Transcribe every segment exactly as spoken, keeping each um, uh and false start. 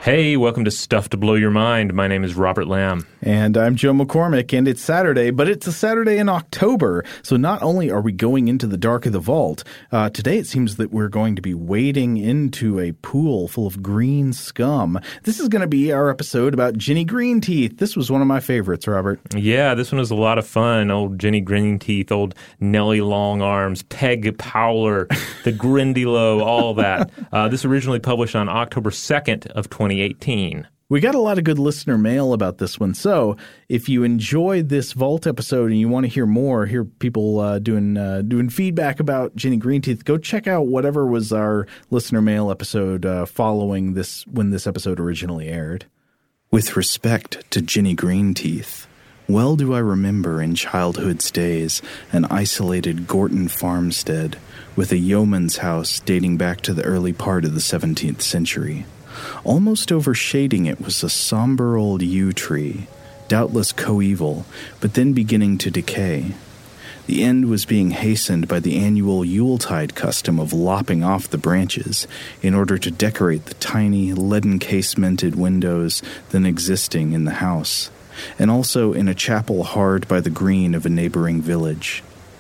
Hey, welcome to Stuff to Blow Your Mind. My name is Robert Lamb. And I'm Joe McCormick, and it's Saturday, but it's a Saturday in October. So not only are we going into the dark of the vault, uh, today it seems that we're going to be wading into a pool full of green scum. This is going to be our episode about Ginny Greenteeth. This was one of my favorites, Robert. Yeah, this one was a lot of fun. Old Ginny Greenteeth, old Nellie Longarms, Peg Powler, the Grindylow, all that. Uh, this originally published on October second of twenty eighteen. We got a lot of good listener mail about this one. So if you enjoyed this Vault episode and you want to hear more, hear people uh, doing uh, doing feedback about Ginny Greenteeth, go check out whatever was our listener mail episode uh, following this when this episode originally aired. With respect to Ginny Greenteeth, well do I remember in childhood's days an isolated Gorton farmstead with a yeoman's house dating back to the early part of the seventeenth century. Almost overshading it was a somber old yew tree, doubtless coeval, but then beginning to decay. The end was being hastened by the annual Yuletide custom of lopping off the branches in order to decorate the tiny, leaden casemented windows then existing in the house, and also in a chapel hard by the green of a neighboring village.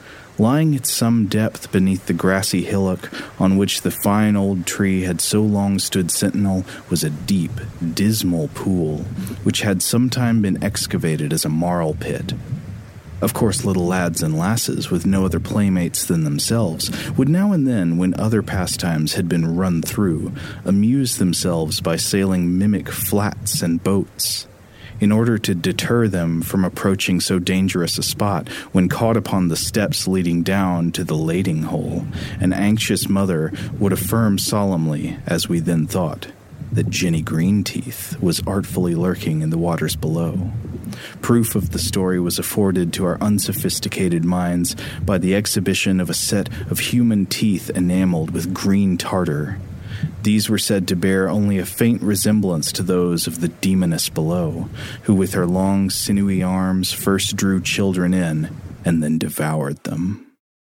Lying at some depth beneath the grassy hillock on which the fine old tree had so long stood sentinel was a deep, dismal pool, which had sometime been excavated as a marl pit. Of course, little lads and lasses, with no other playmates than themselves, would now and then, when other pastimes had been run through, amuse themselves by sailing mimic flats and boats. In order to deter them from approaching so dangerous a spot, when caught upon the steps leading down to the lading hole, an anxious mother would affirm solemnly, as we then thought, that Ginny Greenteeth was artfully lurking in the waters below. Proof of the story was afforded to our unsophisticated minds by the exhibition of a set of human teeth enameled with green tartar. These were said to bear only a faint resemblance to those of the demoness below, who with her long, sinewy arms first drew children in and then devoured them.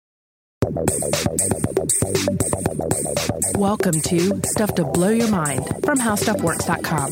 Welcome to Stuff to Blow Your Mind from how stuff works dot com.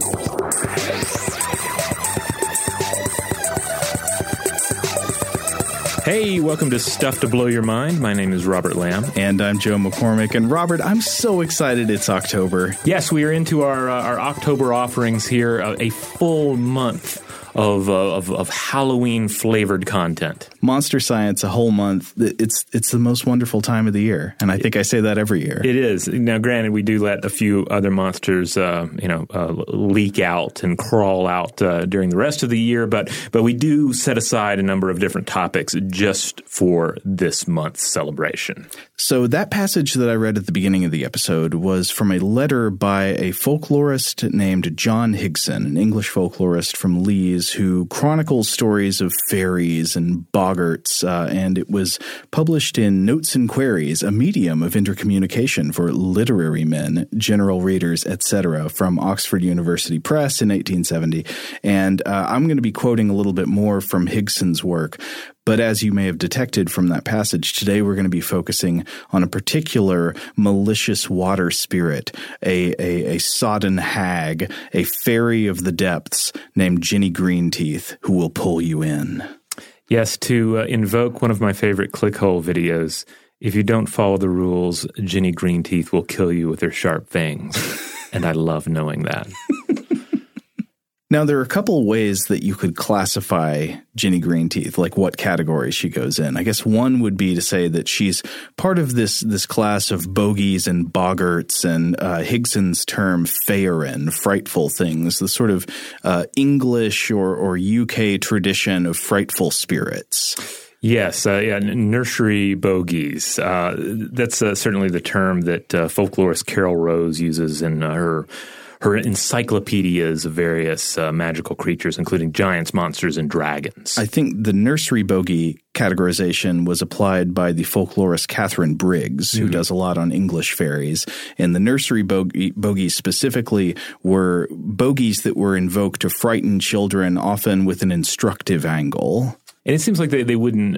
Hey, welcome to Stuff to Blow Your Mind. My name is Robert Lamb. And I'm Joe McCormick. And Robert, I'm so excited it's October. Yes, we are into our uh, our October offerings here, uh, a full month of, uh, of of Halloween-flavored content. Monster Science, a whole month. It's it's the most wonderful time of the year, and I think I say that every year. It is. Now, granted, we do let a few other monsters, uh, you know, uh, leak out and crawl out uh, during the rest of the year, but but we do set aside a number of different topics just for this month's celebration. So that passage that I read at the beginning of the episode was from a letter by a folklorist named John Higson, an English folklorist from Leeds, who chronicles stories of fairies and boggarts, uh, and it was published in Notes and Queries, a medium of intercommunication for literary men, general readers, et cetera, from Oxford University Press in eighteen seventy. And uh, I'm going to be quoting a little bit more from Higson's work. But as you may have detected from that passage, today we're going to be focusing on a particular malicious water spirit, a, a, a sodden hag, a fairy of the depths named Ginny Greenteeth, who will pull you in. Yes, to uh, invoke one of my favorite clickhole videos, if you don't follow the rules, Ginny Greenteeth will kill you with her sharp fangs. And I love knowing that. Now, there are a couple ways that you could classify Ginny Greenteeth, like what category she goes in. I guess one would be to say that she's part of this this class of bogies and boggarts and uh, Higson's term faerin, frightful things, the sort of uh, English or, or U K tradition of frightful spirits. Yes, uh, yeah, nursery bogies. Uh, that's uh, certainly the term that uh, folklorist Carol Rose uses in uh, her her encyclopedias of various uh, magical creatures, including giants, monsters, and dragons. I think the nursery bogey categorization was applied by the folklorist Catherine Briggs, who mm-hmm. does a lot on English fairies. And the nursery bogey, bogies specifically were bogies that were invoked to frighten children, often with an instructive angle. And it seems like they, they wouldn't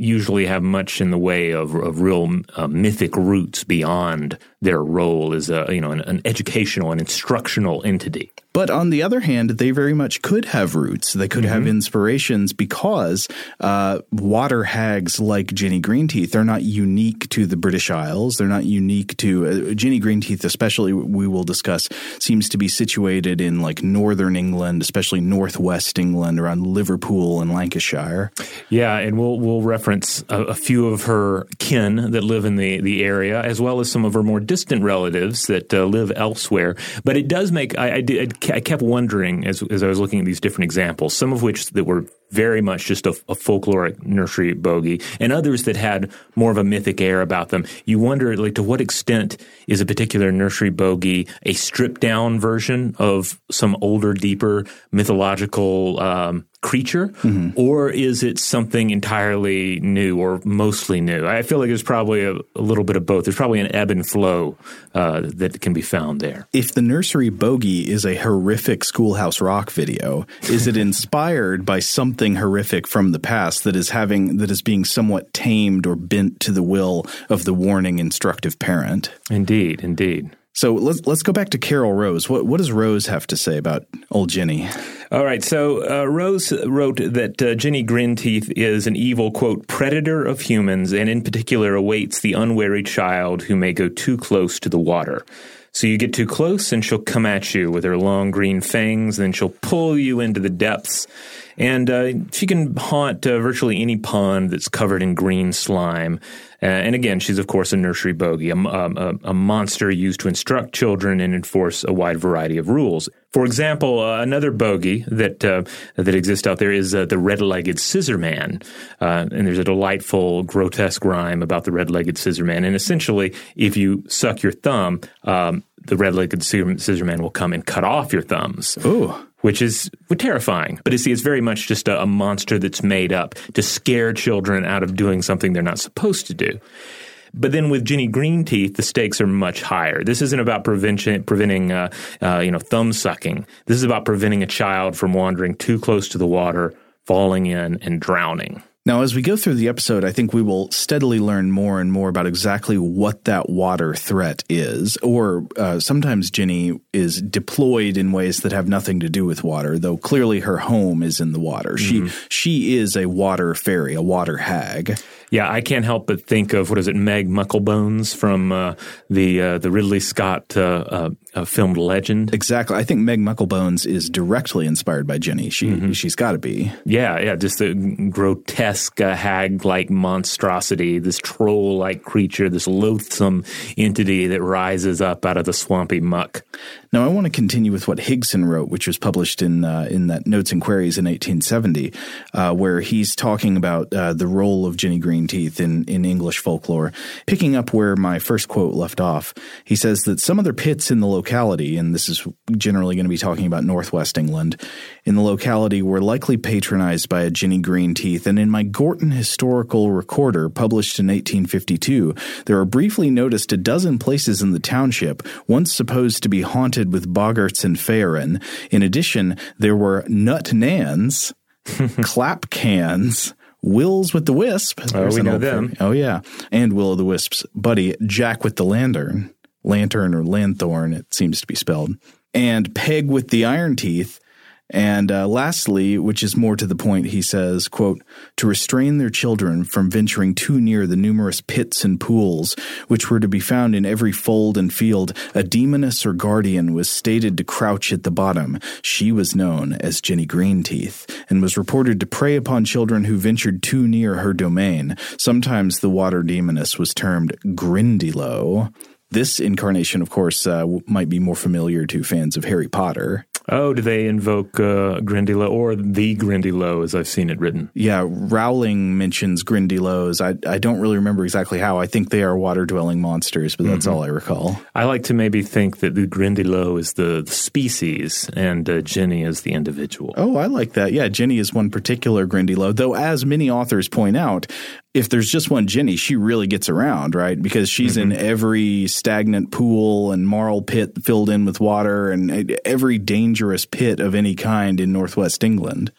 usually have much in the way of, of real uh, mythic roots beyond their role as a, you know, an, an educational and instructional entity. But on the other hand, they very much could have roots. They could mm-hmm. have inspirations because uh, water hags like Ginny Greenteeth are not unique to the British Isles. They're not unique to uh, – Ginny Greenteeth especially, we will discuss, seems to be situated in like northern England, especially northwest England, around Liverpool and Lancashire. Yeah, and we'll we'll reference a, a few of her kin that live in the, the area, as well as some of her more distant relatives that uh, live elsewhere. But it does make – I, I did – I kept wondering as, as I was looking at these different examples, some of which that were very much just a, a folkloric nursery bogey and others that had more of a mythic air about them. You wonder, like, to what extent is a particular nursery bogey a stripped-down version of some older, deeper mythological um, creature, mm-hmm. or is it something entirely new or mostly new? I feel like there's probably a, a little bit of both. There's probably an ebb and flow uh, that can be found there. If the nursery bogey is a horrific Schoolhouse Rock video, is it inspired by something horrific from the past that is having that is being somewhat tamed or bent to the will of the warning, instructive parent? Indeed, indeed. So let's let's go back to Carol Rose. What what does Rose have to say about old Ginny? All right. So uh, Rose wrote that uh, Ginny Greenteeth is an evil, quote, predator of humans, and in particular awaits the unwary child who may go too close to the water. So you get too close and she'll come at you with her long green fangs, and then she'll pull you into the depths. And uh, she can haunt uh, virtually any pond that's covered in green slime. Uh, and again, she's, of course, a nursery bogey, a, a, a monster used to instruct children and enforce a wide variety of rules. For example, uh, another bogey that uh, that exists out there is uh, the red-legged scissor man. Uh, and there's a delightful, grotesque rhyme about the red-legged scissor man. And essentially, if you suck your thumb, um, the red-legged scissor man will come and cut off your thumbs. Ooh. Which is terrifying. But you see, it's very much just a, a monster that's made up to scare children out of doing something they're not supposed to do. But then with Ginny Greenteeth, the stakes are much higher. This isn't about prevention, preventing, uh, uh, you know, thumb sucking. This is about preventing a child from wandering too close to the water, falling in, and drowning. Now, as we go through the episode, I think we will steadily learn more and more about exactly what that water threat is. Or uh, sometimes Ginny is deployed in ways that have nothing to do with water, though clearly her home is in the water. Mm-hmm. She she is a water fairy, a water hag. Yeah, I can't help but think of, what is it, Meg Mucklebones from uh, the uh, the Ridley Scott uh, uh, uh, filmed Legend. Exactly. I think Meg Mucklebones is directly inspired by Ginny. She, mm-hmm. She's got to be. Yeah, yeah, just a grotesque uh, hag-like monstrosity, this troll-like creature, this loathsome entity that rises up out of the swampy muck. Now, I want to continue with what Higson wrote, which was published in uh, in that Notes and Queries in eighteen seventy, uh, where he's talking about uh, the role of Ginny Greenteeth in, in English folklore. Picking up where my first quote left off, he says that some other pits in the locality, and this is generally going to be talking about northwest England, in the locality were likely patronized by a Ginny Greenteeth, and in my Gorton Historical Recorder, published in eighteen fifty-two, there are briefly noticed a dozen places in the township once supposed to be haunted with boggarts and fairen. In addition, there were nut nans, clap cans, Wills with the Wisp. Oh, we know them. Thing. Oh, yeah. And Will o' the Wisp's buddy, Jack with the Lantern. Lantern or Lanthorn, it seems to be spelled. And Peg with the Iron Teeth. And uh, lastly, which is more to the point, he says, quote, to restrain their children from venturing too near the numerous pits and pools, which were to be found in every fold and field, a demoness or guardian was stated to crouch at the bottom. She was known as Ginny Greenteeth, and was reported to prey upon children who ventured too near her domain. Sometimes the water demoness was termed Grindylow. This incarnation, of course, uh, might be more familiar to fans of Harry Potter. Oh, do they invoke uh, Grindylow or the Grindylow as I've seen it written? Yeah, Rowling mentions Grindylows. I I don't really remember exactly how. I think they are water-dwelling monsters, but that's mm-hmm. all I recall. I like to maybe think that the Grindylow is the, the species and uh, Ginny is the individual. Oh, I like that. Yeah, Ginny is one particular Grindylow, though as many authors point out, if there's just one Ginny, she really gets around, right? Because she's mm-hmm. in every stagnant pool and marl pit filled in with water and every dangerous pit of any kind in northwest England.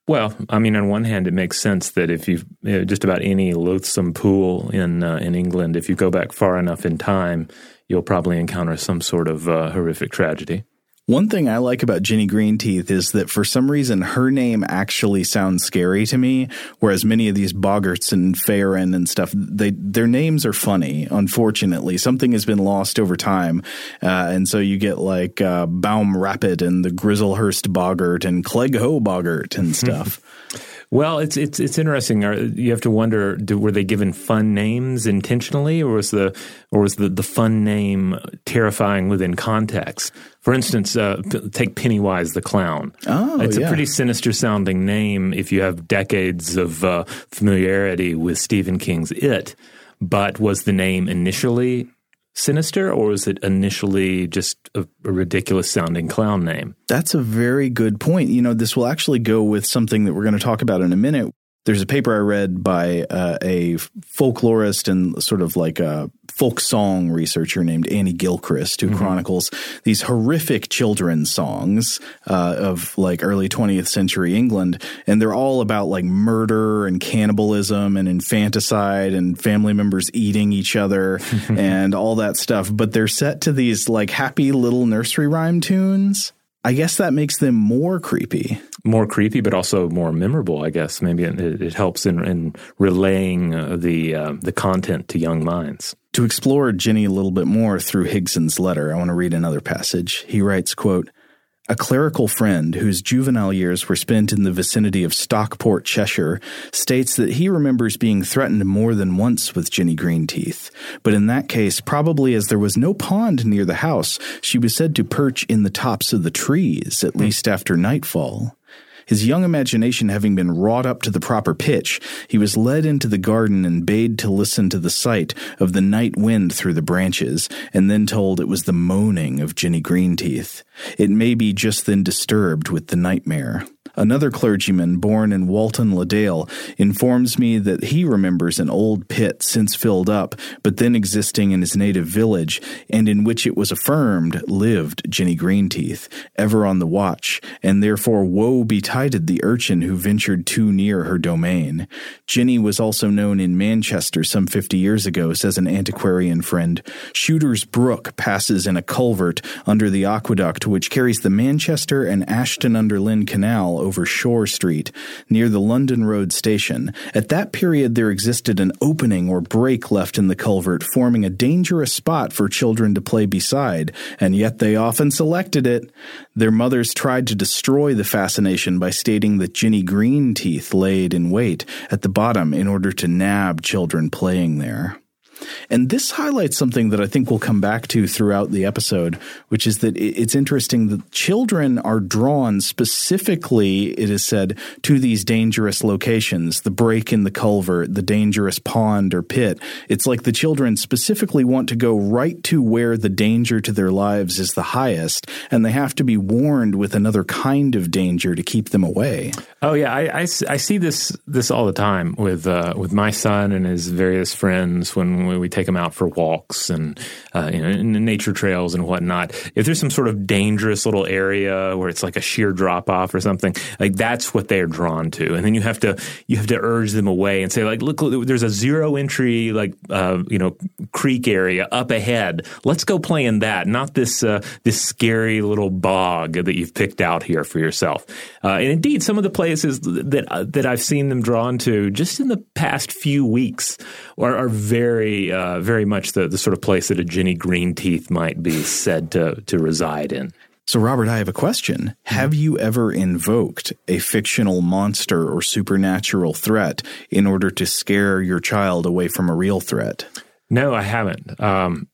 Well, I mean, on one hand, it makes sense that if you you know, just about any loathsome pool in uh, in England, if you go back far enough in time, you'll probably encounter some sort of uh, horrific tragedy. One thing I like about Ginny Greenteeth is that for some reason her name actually sounds scary to me, whereas many of these Boggarts and Feyren and stuff, they their names are funny, unfortunately. Something has been lost over time, uh, and so you get like uh, Baum Rapid and the Grizzlehurst Boggart and Clegg-Ho Boggart and stuff. Well, it's it's it's interesting. You have to wonder: do, were they given fun names intentionally, or was the or was the, the fun name terrifying within context? For instance, uh, take Pennywise the Clown. Oh, it's yeah. a pretty sinister sounding name if you have decades of uh, familiarity with Stephen King's It. But was the name initially sinister, or was it initially just a, a ridiculous sounding clown name? That's a very good point. You know, this will actually go with something that we're going to talk about in a minute. There's a paper I read by uh, a folklorist and sort of like a folk song researcher named Annie Gilchrist, who mm-hmm. chronicles these horrific children's songs uh, of like early twentieth century England. And they're all about like murder and cannibalism and infanticide and family members eating each other and all that stuff. But they're set to these like happy little nursery rhyme tunes. I guess that makes them more creepy. More creepy, but also more memorable, I guess. Maybe it, it helps in, in relaying uh, the uh, the content to young minds. To explore Ginny a little bit more through Higson's letter, I want to read another passage. He writes, quote, "A clerical friend whose juvenile years were spent in the vicinity of Stockport, Cheshire, states that he remembers being threatened more than once with Ginny Greenteeth. But in that case, probably as there was no pond near the house, she was said to perch in the tops of the trees, at least after nightfall. His young imagination having been wrought up to the proper pitch, he was led into the garden and bade to listen to the sight of the night wind through the branches, and then told it was the moaning of Ginny Greenteeth. It may be just then disturbed with the nightmare. Another clergyman born in Walton le Dale informs me that he remembers an old pit since filled up, but then existing in his native village, and in which it was affirmed lived Ginny Greenteeth, ever on the watch, and therefore woe betided the urchin who ventured too near her domain. Ginny was also known in Manchester some fifty years ago, says an antiquarian friend. Shooter's Brook passes in a culvert under the aqueduct which carries the Manchester and Ashton-under-Lyne Canal over Shore Street, near the London Road station. At that period there existed an opening or break left in the culvert, forming a dangerous spot for children to play beside, and yet they often selected it. Their mothers tried to destroy the fascination by stating that Ginny Greenteeth laid in wait at the bottom in order to nab children playing there. And this highlights something that I think we'll come back to throughout the episode, which is that it's interesting that children are drawn specifically, it is said, to these dangerous locations, the break in the culvert, the dangerous pond or pit. It's like the children specifically want to go right to where the danger to their lives is the highest, and they have to be warned with another kind of danger to keep them away. Oh, yeah. I, I, I see this this all the time with uh, with my son and his various friends when we take them out for walks and uh, you know, in nature trails and whatnot. If there's some sort of dangerous little area where it's like a sheer drop off or something, like that's what they're drawn to. And then you have to you have to urge them away and say, like, look, look there's a zero entry like uh, you know creek area up ahead. Let's go play in that, not this uh, this scary little bog that you've picked out here for yourself. Uh, and indeed, some of the places that uh, that I've seen them drawn to just in the past few weeks are, are very uh, very much the, the sort of place that a Ginny Greenteeth might be said to to reside in. So, Robert, I have a question. Have you ever invoked a fictional monster or supernatural threat in order to scare your child away from a real threat? No, I haven't. Um,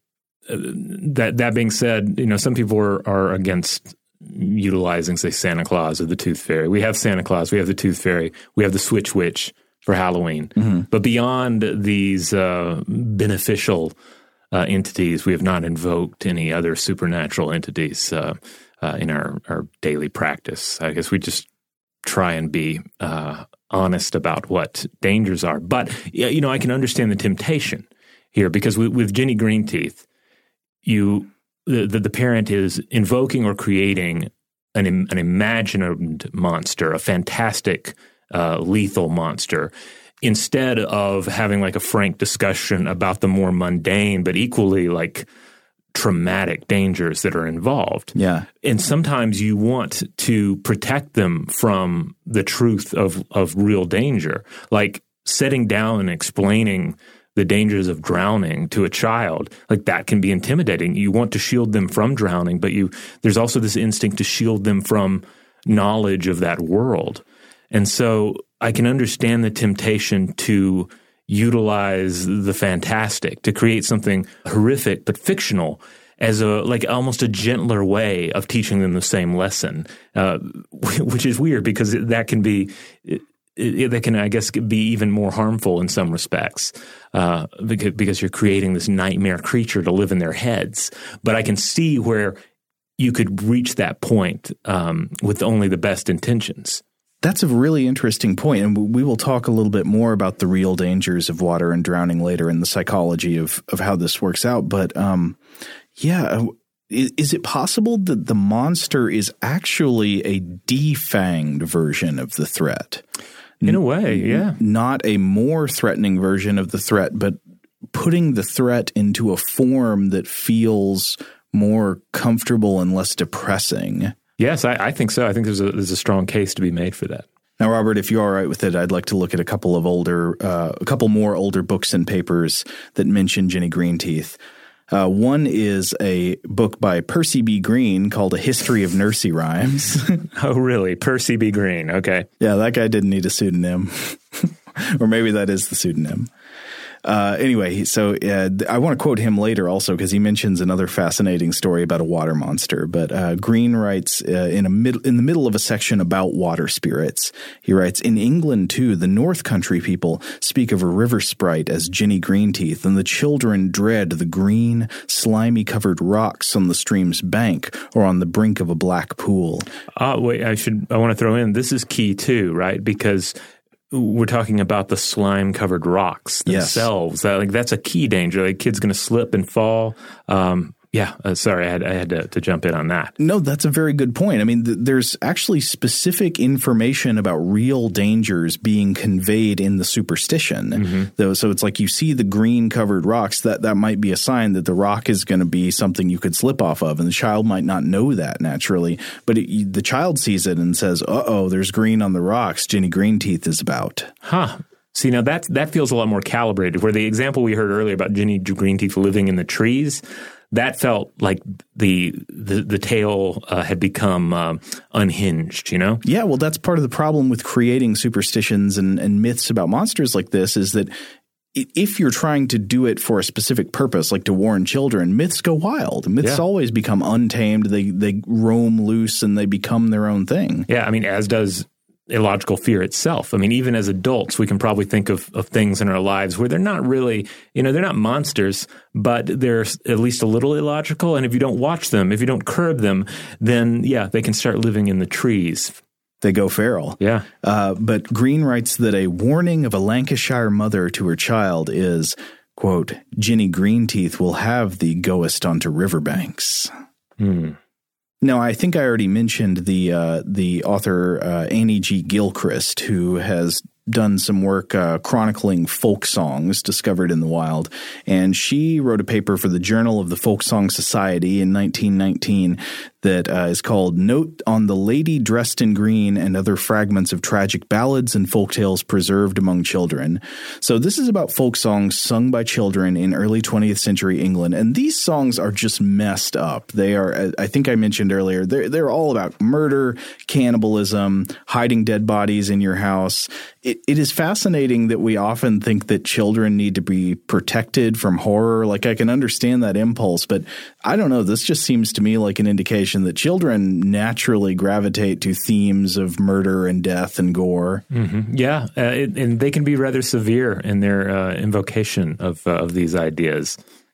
that that being said, you know, some people are, are against utilizing, say, Santa Claus or the Tooth Fairy. We have Santa Claus, we have the Tooth Fairy, we have the Switch Witch for Halloween. Mm-hmm. But beyond these uh, beneficial uh, entities, we have not invoked any other supernatural entities uh, uh, in our, our daily practice. I guess we just try and be uh, honest about what dangers are. But, you know, I can understand the temptation here because with, with Ginny Greenteeth, you the, the the parent is invoking or creating an, an imagined monster, a fantastic, uh, lethal monster, instead of having like a frank discussion about the more mundane but equally like traumatic dangers that are involved. Yeah. And sometimes you want to protect them from the truth of, of real danger, like sitting down and explaining the dangers of drowning to a child. Like that can be intimidating. You want to shield them from drowning, but you there's also this instinct to shield them from knowledge of that world. And so I can understand the temptation to utilize the fantastic, to create something horrific but fictional as a like almost a gentler way of teaching them the same lesson, uh, which is weird because that can be it, it, that can I guess be even more harmful in some respects uh, because, because you're creating this nightmare creature to live in their heads. But I can see where you could reach that point um, with only the best intentions. That's a really interesting point, and we will talk a little bit more about the real dangers of water and drowning later in the psychology of, of how this works out. But um, yeah, is, is it possible that the monster is actually a defanged version of the threat? In a way, yeah. Not a more threatening version of the threat, but putting the threat into a form that feels more comfortable and less depressing. Yes, I, I think so. I think there's a there's a strong case to be made for that. Now, Robert, if you're all right with it, I'd like to look at a couple of older, uh, a couple more older books and papers that mention Jenny Greenteeth. Uh, one is a book by Percy B. Green called A History of Nursery Rhymes. Oh, really? Percy B. Green. Okay. Yeah, that guy didn't need a pseudonym. Or maybe that is the pseudonym. Uh, anyway, so uh, I want to quote him later also because he mentions another fascinating story about a water monster. But uh, Green writes uh, in a mid- in the middle of a section about water spirits. He writes, "In England, too, the North Country people speak of a river sprite as Jenny Greenteeth, and the children dread the green, slimy-covered rocks on the stream's bank or on the brink of a black pool." Uh, wait, I should. I want to throw in, this is key too, right? Because we're talking about the slime-covered rocks themselves. Yes. That, like, that's a key danger. Like, kid's going to slip and fall. Um, yeah, uh, sorry, I had, I had to, to jump in on that. No, that's a very good point. I mean, th- there's actually specific information about real dangers being conveyed in the superstition. Mm-hmm. Though, so it's like you see the green-covered rocks, that, that might be a sign that the rock is going to be something you could slip off of, and the child might not know that naturally. But it, the child sees it and says, uh-oh, there's green on the rocks. Jenny Greenteeth is about. Huh. See, now that, that feels a lot more calibrated, where the example we heard earlier about Jenny Greenteeth living in the trees – that felt like the the, the tale uh, had become uh, unhinged, you know? Yeah, well, that's part of the problem with creating superstitions and, and myths about monsters like this is that if you're trying to do it for a specific purpose, like to warn children, myths go wild. Myths yeah. always become untamed. They, they roam loose and they become their own thing. Yeah, I mean, as does illogical fear itself. I mean, even as adults, we can probably think of, of things in our lives where they're not really, you know, they're not monsters, but they're at least a little illogical. And if you don't watch them, if you don't curb them, then, yeah, they can start living in the trees. They go feral. Yeah. Uh, but Green writes that a warning of a Lancashire mother to her child is, quote, "Jenny Greenteeth will have thee goest onto riverbanks." Hmm. Now, I think I already mentioned the uh, the author uh, Annie G. Gilchrist, who has done some work uh, chronicling folk songs discovered in the wild. And she wrote a paper for the Journal of the Folk Song Society in nineteen nineteen that uh, is called Note on the Lady Dressed in Green and Other Fragments of Tragic Ballads and Folktales Preserved Among Children. So this is about folk songs sung by children in early twentieth century England. And these songs are just messed up. They are, I think I mentioned earlier, they're, they're all about murder, cannibalism, hiding dead bodies in your house. It, it is fascinating that we often think that children need to be protected from horror. Like, I can understand that impulse, but I don't know. This just seems to me like an indication that children naturally gravitate to themes of murder and death and gore. Mm-hmm. Yeah, uh, it, and they can be rather severe in their uh, invocation of uh, of these ideas.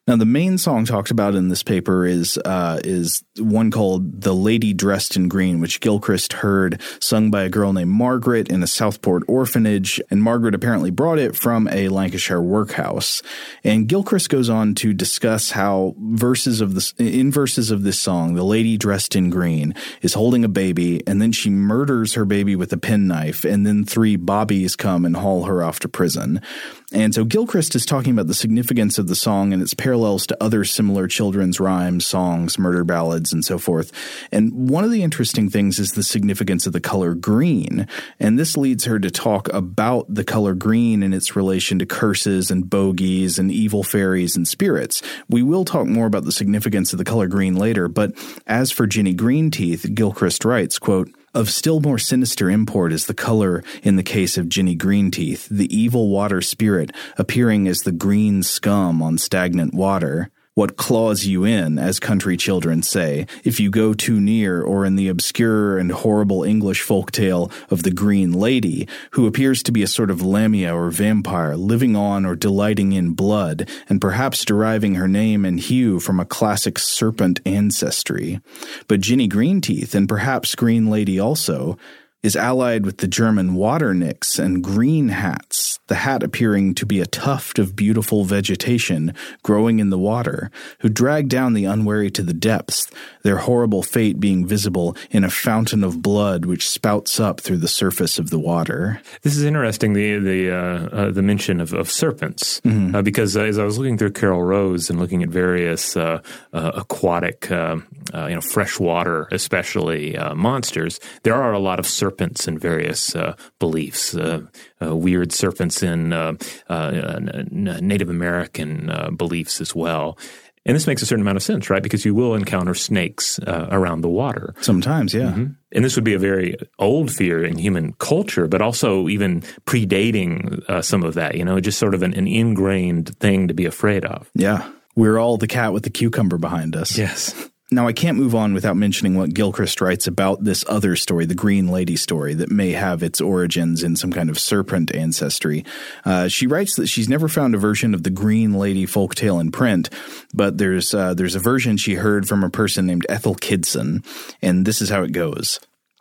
Now, the main song talked about in this paper is uh, is one called The Lady Dressed in Green, which Gilchrist heard sung by a girl named Margaret in a Southport orphanage, and Margaret apparently brought it from a Lancashire workhouse. And Gilchrist goes on to discuss how verses of this, in verses of this song, the lady dressed in green is holding a baby, and then she murders her baby with a penknife, and then three bobbies come and haul her off to prison. And so Gilchrist is talking about the significance of the song and its parallels to other similar children's rhymes, songs, murder ballads, and so forth. And one of the interesting things is the significance of the color green. And this leads her to talk about the color green and its relation to curses and bogies and evil fairies and spirits. We will talk more about the significance of the color green later, but as for Ginny Greenteeth, Gilchrist writes, quote, "Of still more sinister import is the color in the case of Ginny Greenteeth, the evil water spirit appearing as the green scum on stagnant water. What claws you in, as country children say, if you go too near, or in the obscure and horrible English folktale of the Green Lady, who appears to be a sort of Lamia or vampire, living on or delighting in blood, and perhaps deriving her name and hue from a classic serpent ancestry. But Ginny Greenteeth, and perhaps Green Lady also, is allied with the German water nix and green hats, the hat appearing to be a tuft of beautiful vegetation growing in the water, who drag down the unwary to the depths, their horrible fate being visible in a fountain of blood which spouts up through the surface of the water." This is interesting, the the uh, uh, the mention of, of serpents, mm-hmm. uh, because uh, as I was looking through Carol Rose and looking at various uh, uh, aquatic, uh, uh, you know, freshwater, especially uh, monsters, there are a lot of serpents serpents in various uh, beliefs, uh, uh, weird serpents in uh, uh, Native American uh, beliefs as well. And this makes a certain amount of sense, right? Because you will encounter snakes uh, around the water. Sometimes, yeah. Mm-hmm. And this would be a very old fear in human culture, but also even predating uh, some of that, you know, just sort of an, an ingrained thing to be afraid of. Yeah. We're all the cat with the cucumber behind us. Yes. Now, I can't move on without mentioning what Gilchrist writes about this other story, the Green Lady story, that may have its origins in some kind of serpent ancestry. Uh, she writes that she's never found a version of the Green Lady folktale in print, but there's uh, there's a version she heard from a person named Ethel Kidson, and this is how it goes.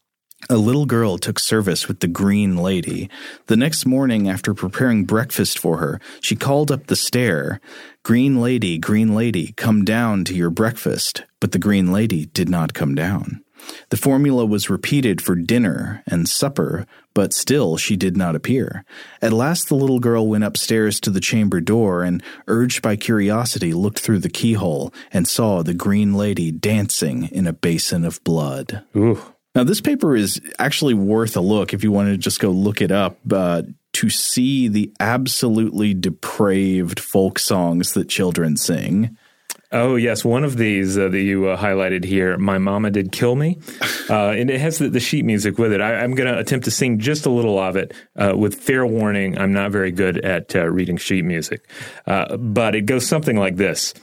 "A little girl took service with the Green Lady. The next morning, after preparing breakfast for her, she called up the stair, 'Green Lady, Green Lady, come down to your breakfast.' But the Green Lady did not come down. The formula was repeated for dinner and supper, but still she did not appear. At last the little girl went upstairs to the chamber door and, urged by curiosity, looked through the keyhole and saw the Green Lady dancing in a basin of blood." Ooh. Now, this paper is actually worth a look if you want to just go look it up, uh, to see the absolutely depraved folk songs that children sing. Oh, yes. One of these uh, that you uh, highlighted here, My Mama Did Kill Me, uh, and it has the, the sheet music with it. I, I'm going to attempt to sing just a little of it uh, with fair warning. I'm not very good at uh, reading sheet music, uh, but it goes something like this.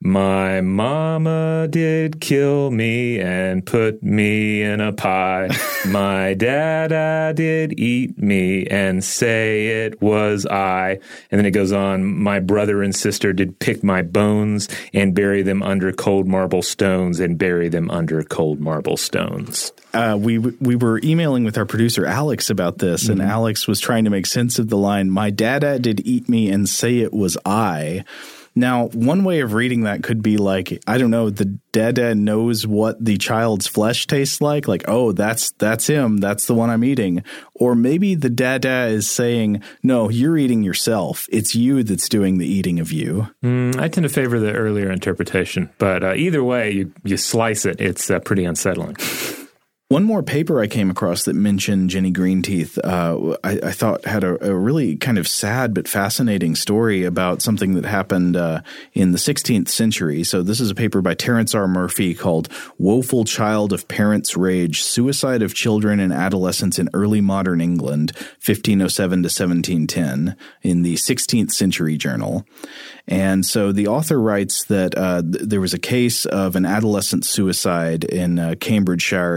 My mama did kill me and put me in a pie. My dada did eat me and say it was I. And then it goes on, my brother and sister did pick my bones and bury them under cold marble stones and bury them under cold marble stones. Uh, we we were emailing with our producer Alex about this, mm-hmm. and Alex was trying to make sense of the line, my dada did eat me and say it was I. Now, one way of reading that could be like, I don't know, the dada knows what the child's flesh tastes like. Like, oh, that's that's him. That's the one I'm eating. Or maybe the dada is saying, no, you're eating yourself. It's you that's doing the eating of you. Mm, I tend to favor the earlier interpretation. But uh, either way, you, you slice it, it's uh, pretty unsettling. One more paper I came across that mentioned Ginny Greenteeth, uh, I, I thought had a, a really kind of sad but fascinating story about something that happened uh, in the sixteenth century. So this is a paper by Terence R. Murphy called Woeful Child of Parents' Rage, Suicide of Children and Adolescents in Early Modern England, fifteen oh seven to seventeen ten, in the sixteenth Century Journal. And so the author writes that uh, th- there was a case of an adolescent suicide in uh, Cambridgeshire in fifteen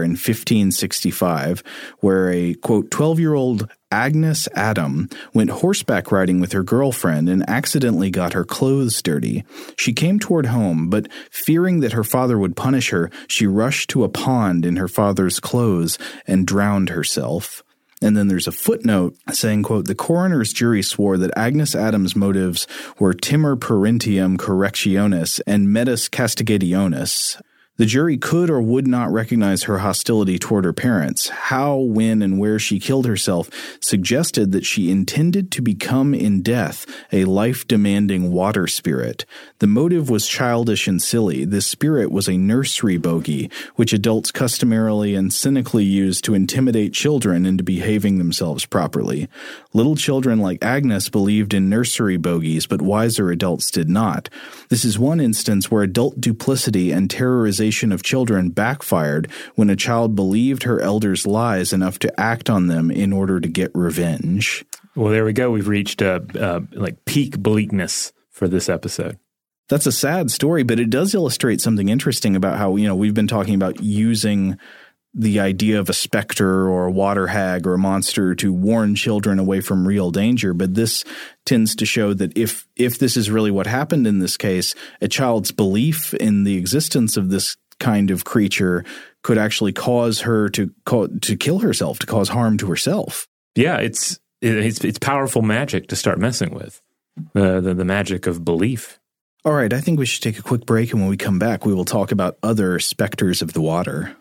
fifteen sixty-five, where a, quote, twelve-year-old Agnes Adam went horseback riding with her girlfriend and accidentally got her clothes dirty. She came toward home, but fearing that her father would punish her, she rushed to a pond in her father's clothes and drowned herself. And then there's a footnote saying, quote, the coroner's jury swore that Agnes Adams' motives were timor parentium correctionis and metus castigationis. The jury could or would not recognize her hostility toward her parents. How, when, and where she killed herself suggested that she intended to become in death a life-demanding water spirit. The motive was childish and silly. This spirit was a nursery bogey, which adults customarily and cynically use to intimidate children into behaving themselves properly. Little children like Agnes believed in nursery bogeys, but wiser adults did not. This is one instance where adult duplicity and terrorization of children backfired when a child believed her elders' lies enough to act on them in order to get revenge. Well, there we go. We've reached uh, uh, like peak bleakness for this episode. That's a sad story, but it does illustrate something interesting about how, you know, we've been talking about using the idea of a specter or a water hag or a monster to warn children away from real danger. But this tends to show that if if this is really what happened in this case, a child's belief in the existence of this kind of creature could actually cause her to call, to kill herself, to cause harm to herself. Yeah, it's it's it's powerful magic to start messing with, uh, the the magic of belief. All right, I think we should take a quick break, and when we come back, we will talk about other specters of the water.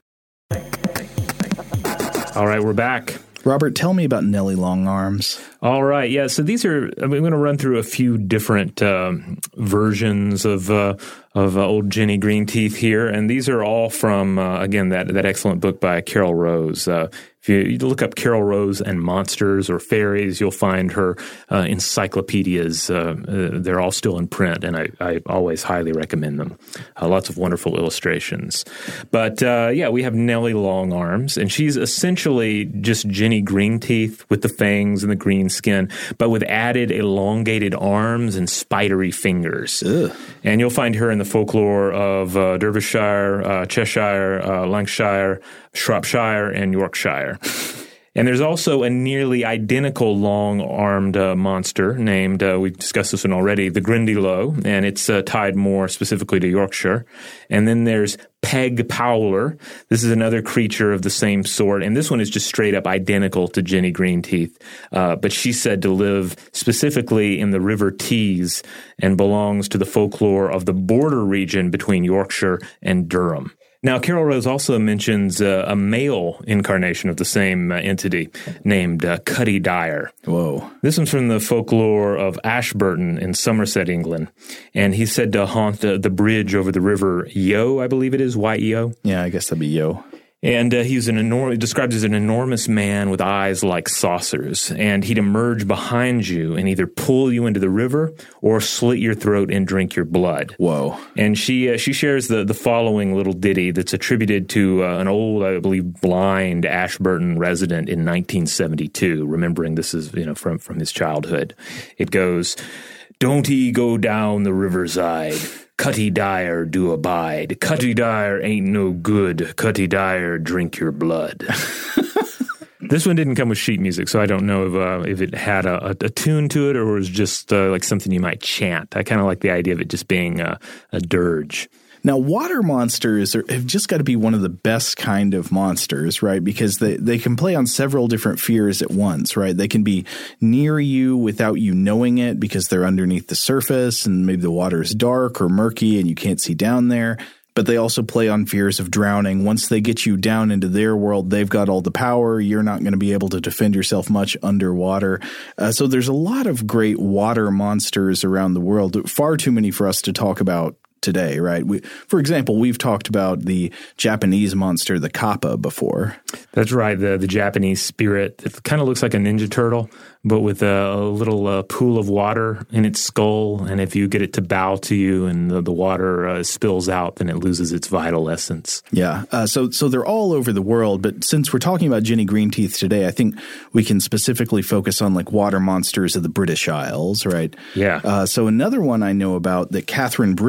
All right, we're back. Robert, tell me about Nellie Longarms. All right, yeah. So these are. I mean, I'm going to run through a few different um, versions of uh, of uh, old Jenny Greenteeth here, and these are all from uh, again that that excellent book by Carol Rose. Uh, if you, you look up Carol Rose and monsters or fairies, you'll find her uh, encyclopedias. Uh, uh, they're all still in print, and I, I always highly recommend them. Uh, lots of wonderful illustrations. But uh, yeah, we have Nellie Longarms, and she's essentially just Jenny Greenteeth with the fangs and the green skin, but with added elongated arms and spidery fingers. Ugh. And you'll find her in the folklore of uh, Derbyshire, uh, Cheshire, uh, Lancashire, Shropshire, and Yorkshire. And there's also a nearly identical long-armed uh, monster named, uh, we've discussed this one already, the Grindylow, and it's uh, tied more specifically to Yorkshire. And then there's Peg Powler. This is another creature of the same sort, and this one is just straight up identical to Jenny Greenteeth, uh, but she's said to live specifically in the River Tees and belongs to the folklore of the border region between Yorkshire and Durham. Now, Carol Rose also mentions uh, a male incarnation of the same uh, entity named uh, Cutty Dyer. Whoa. This one's from the folklore of Ashburton in Somerset, England. And he's said to haunt the, the bridge over the river Yo, I believe it is, Y E O. Yeah, I guess that'd be Yo. And uh, he's an enormous, described as an enormous man with eyes like saucers. And he'd emerge behind you and either pull you into the river or slit your throat and drink your blood. Whoa. And she uh, she shares the, the following little ditty that's attributed to uh, an old, I believe, blind Ashburton resident in nineteen seventy-two, remembering this is, you know, from, from his childhood. It goes, "Don't he go down the riverside? Cutty Dyer do abide. Cutty Dyer ain't no good. Cutty Dyer drink your blood." This one didn't come with sheet music, so I don't know if uh, if it had a, a, a tune to it or was just uh, like something you might chant. I kind of like the idea of it just being a, a dirge. Now, water monsters are, have just got to be one of the best kind of monsters, right? Because they, they can play on several different fears at once, right? They can be near you without you knowing it because they're underneath the surface and maybe the water is dark or murky and you can't see down there. But they also play on fears of drowning. Once they get you down into their world, they've got all the power. You're not going to be able to defend yourself much underwater. Uh, so there's a lot of great water monsters around the world, far too many for us to talk about today, right? We, for example, we've talked about the Japanese monster, the Kappa, before. That's right, the the Japanese spirit. It kind of looks like a Ninja Turtle, but with a, a little uh, pool of water in its skull. And if you get it to bow to you and the, the water uh, spills out, then it loses its vital essence. Yeah, uh, so so they're all over the world. But since we're talking about Jenny Greenteeth today, I think we can specifically focus on like water monsters of the British Isles, right? Yeah. Uh, so another one I know about that Catherine Briggs wrote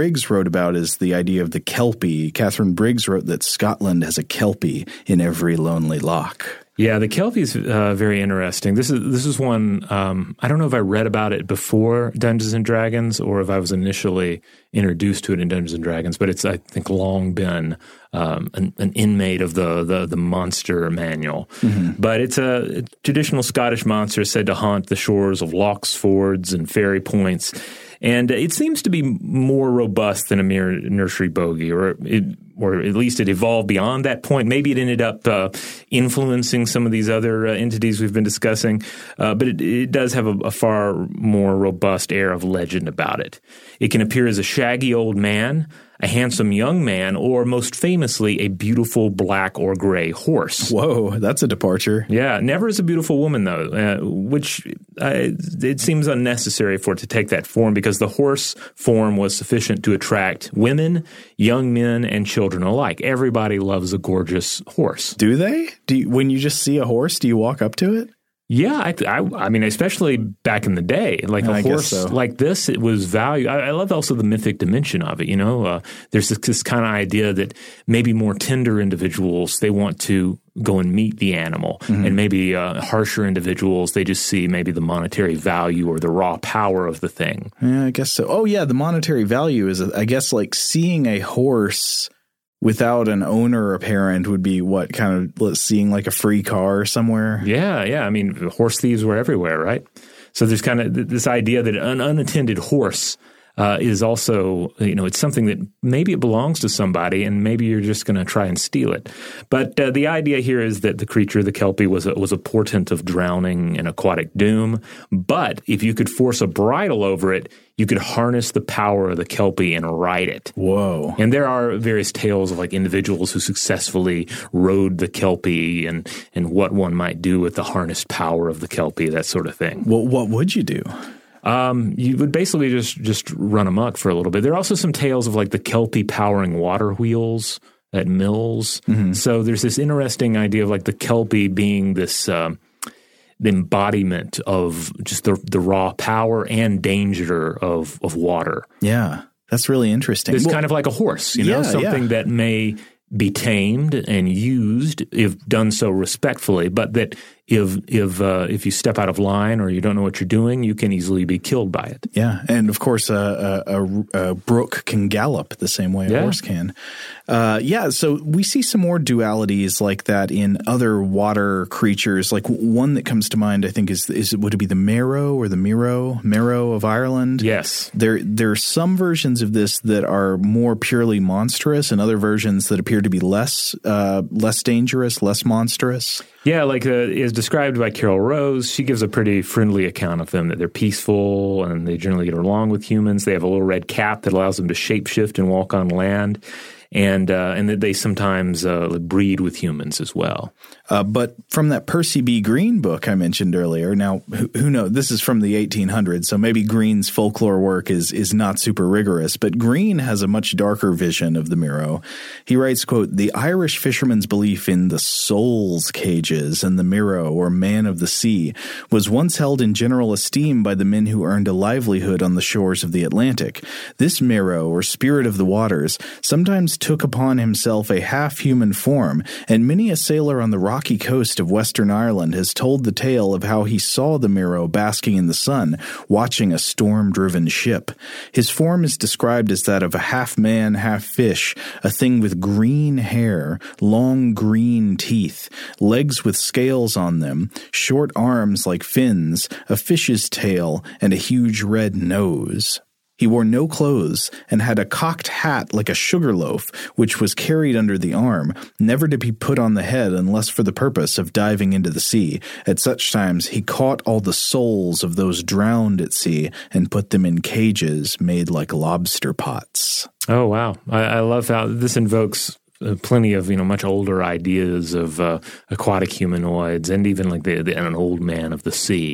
wrote about is the idea of the Kelpie. Catherine Briggs wrote that Scotland has a Kelpie in every lonely loch. Yeah, the Kelpie is uh, very interesting. This is this is one, um, I don't know if I read about it before Dungeons and Dragons or if I was initially introduced to it in Dungeons and Dragons, but it's, I think, long been um, an, an inmate of the, the, the monster manual. Mm-hmm. But it's a traditional Scottish monster said to haunt the shores of lochs, fords, and ferry points. And it seems to be more robust than a mere nursery bogey, or it, or at least it evolved beyond that point. Maybe it ended up uh, influencing some of these other uh, entities we've been discussing, uh, but it, it does have a, a far more robust air of legend about it. It can appear as a shaggy old man, a handsome young man, or most famously, a beautiful black or gray horse. Whoa, that's a departure. Yeah, never as a beautiful woman, though, uh, which uh, it seems unnecessary for it to take that form because the horse form was sufficient to attract women, young men, and children alike. Everybody loves a gorgeous horse. Do they? Do you, when you just see a horse, do you walk up to it? Yeah, I, I, I mean, especially back in the day, like I a horse so. like this, it was value. I, I love also the mythic dimension of it. You know, uh, there's this, this kind of idea that maybe more tender individuals, they want to go and meet the animal, mm-hmm. and maybe uh, harsher individuals, they just see maybe the monetary value or the raw power of the thing. Yeah, I guess so. Oh, yeah, the monetary value is, I guess, like seeing a horse without an owner apparent would be what, kind of seeing like a free car somewhere? Yeah, yeah. I mean, horse thieves were everywhere, right? So there's kind of this idea that an unattended horse uh, is also, you know, it's something that maybe it belongs to somebody and maybe you're just going to try and steal it. But uh, the idea here is that the creature, the Kelpie, was a, was a portent of drowning and aquatic doom. But if you could force a bridle over it, you could harness the power of the Kelpie and ride it. Whoa. And there are various tales of like individuals who successfully rode the Kelpie and, and what one might do with the harnessed power of the Kelpie, that sort of thing. Well, what would you do? Um, you would basically just, just run amok for a little bit. There are also some tales of like the Kelpie powering water wheels at mills. Mm-hmm. So there's this interesting idea of like the Kelpie being this um, the embodiment of just the the raw power and danger of, of water. Yeah, that's really interesting. It's well, kind of like a horse, you know, yeah, something yeah. that may be tamed and used if done so respectfully, but that if if uh, if you step out of line or you don't know what you're doing, you can easily be killed by it. Yeah, and of course, uh, a, a, a brook can gallop the same way a yeah. horse can. Uh, yeah, so we see some more dualities like that in other water creatures. Like one that comes to mind, I think, is is would it be the Merrow or the Miro, Merrow of Ireland? Yes. There there are some versions of this that are more purely monstrous, and other versions that appear to be less uh, less dangerous, less monstrous. Yeah, like uh, is described by Carol Rose. She gives a pretty friendly account of them, that they're peaceful and they generally get along with humans. They have a little red cap that allows them to shapeshift and walk on land. And uh, and that they sometimes uh, breed with humans as well. Uh, but from that Percy B. Green book I mentioned earlier, now who, who knows? This is from the eighteen hundreds, so maybe Green's folklore work is is not super rigorous. But Green has a much darker vision of the Merrow. He writes, quote, "The Irish fisherman's belief in the soul's cages and the Merrow, or man of the sea, was once held in general esteem by the men who earned a livelihood on the shores of the Atlantic. This Merrow, or spirit of the waters, sometimes took upon himself a half-human form, and many a sailor on the rocky coast of Western Ireland has told the tale of how he saw the Merrow basking in the sun, watching a storm-driven ship. His form is described as that of a half-man, half-fish, a thing with green hair, long green teeth, legs with scales on them, short arms like fins, a fish's tail, and a huge red nose. He wore no clothes and had a cocked hat like a sugar loaf, which was carried under the arm, never to be put on the head unless for the purpose of diving into the sea. At such times he caught all the souls of those drowned at sea and put them in cages made like lobster pots." Oh, wow. I, I love how this invokes Uh, plenty of, you know, much older ideas of uh, aquatic humanoids and even like the, the an old man of the sea.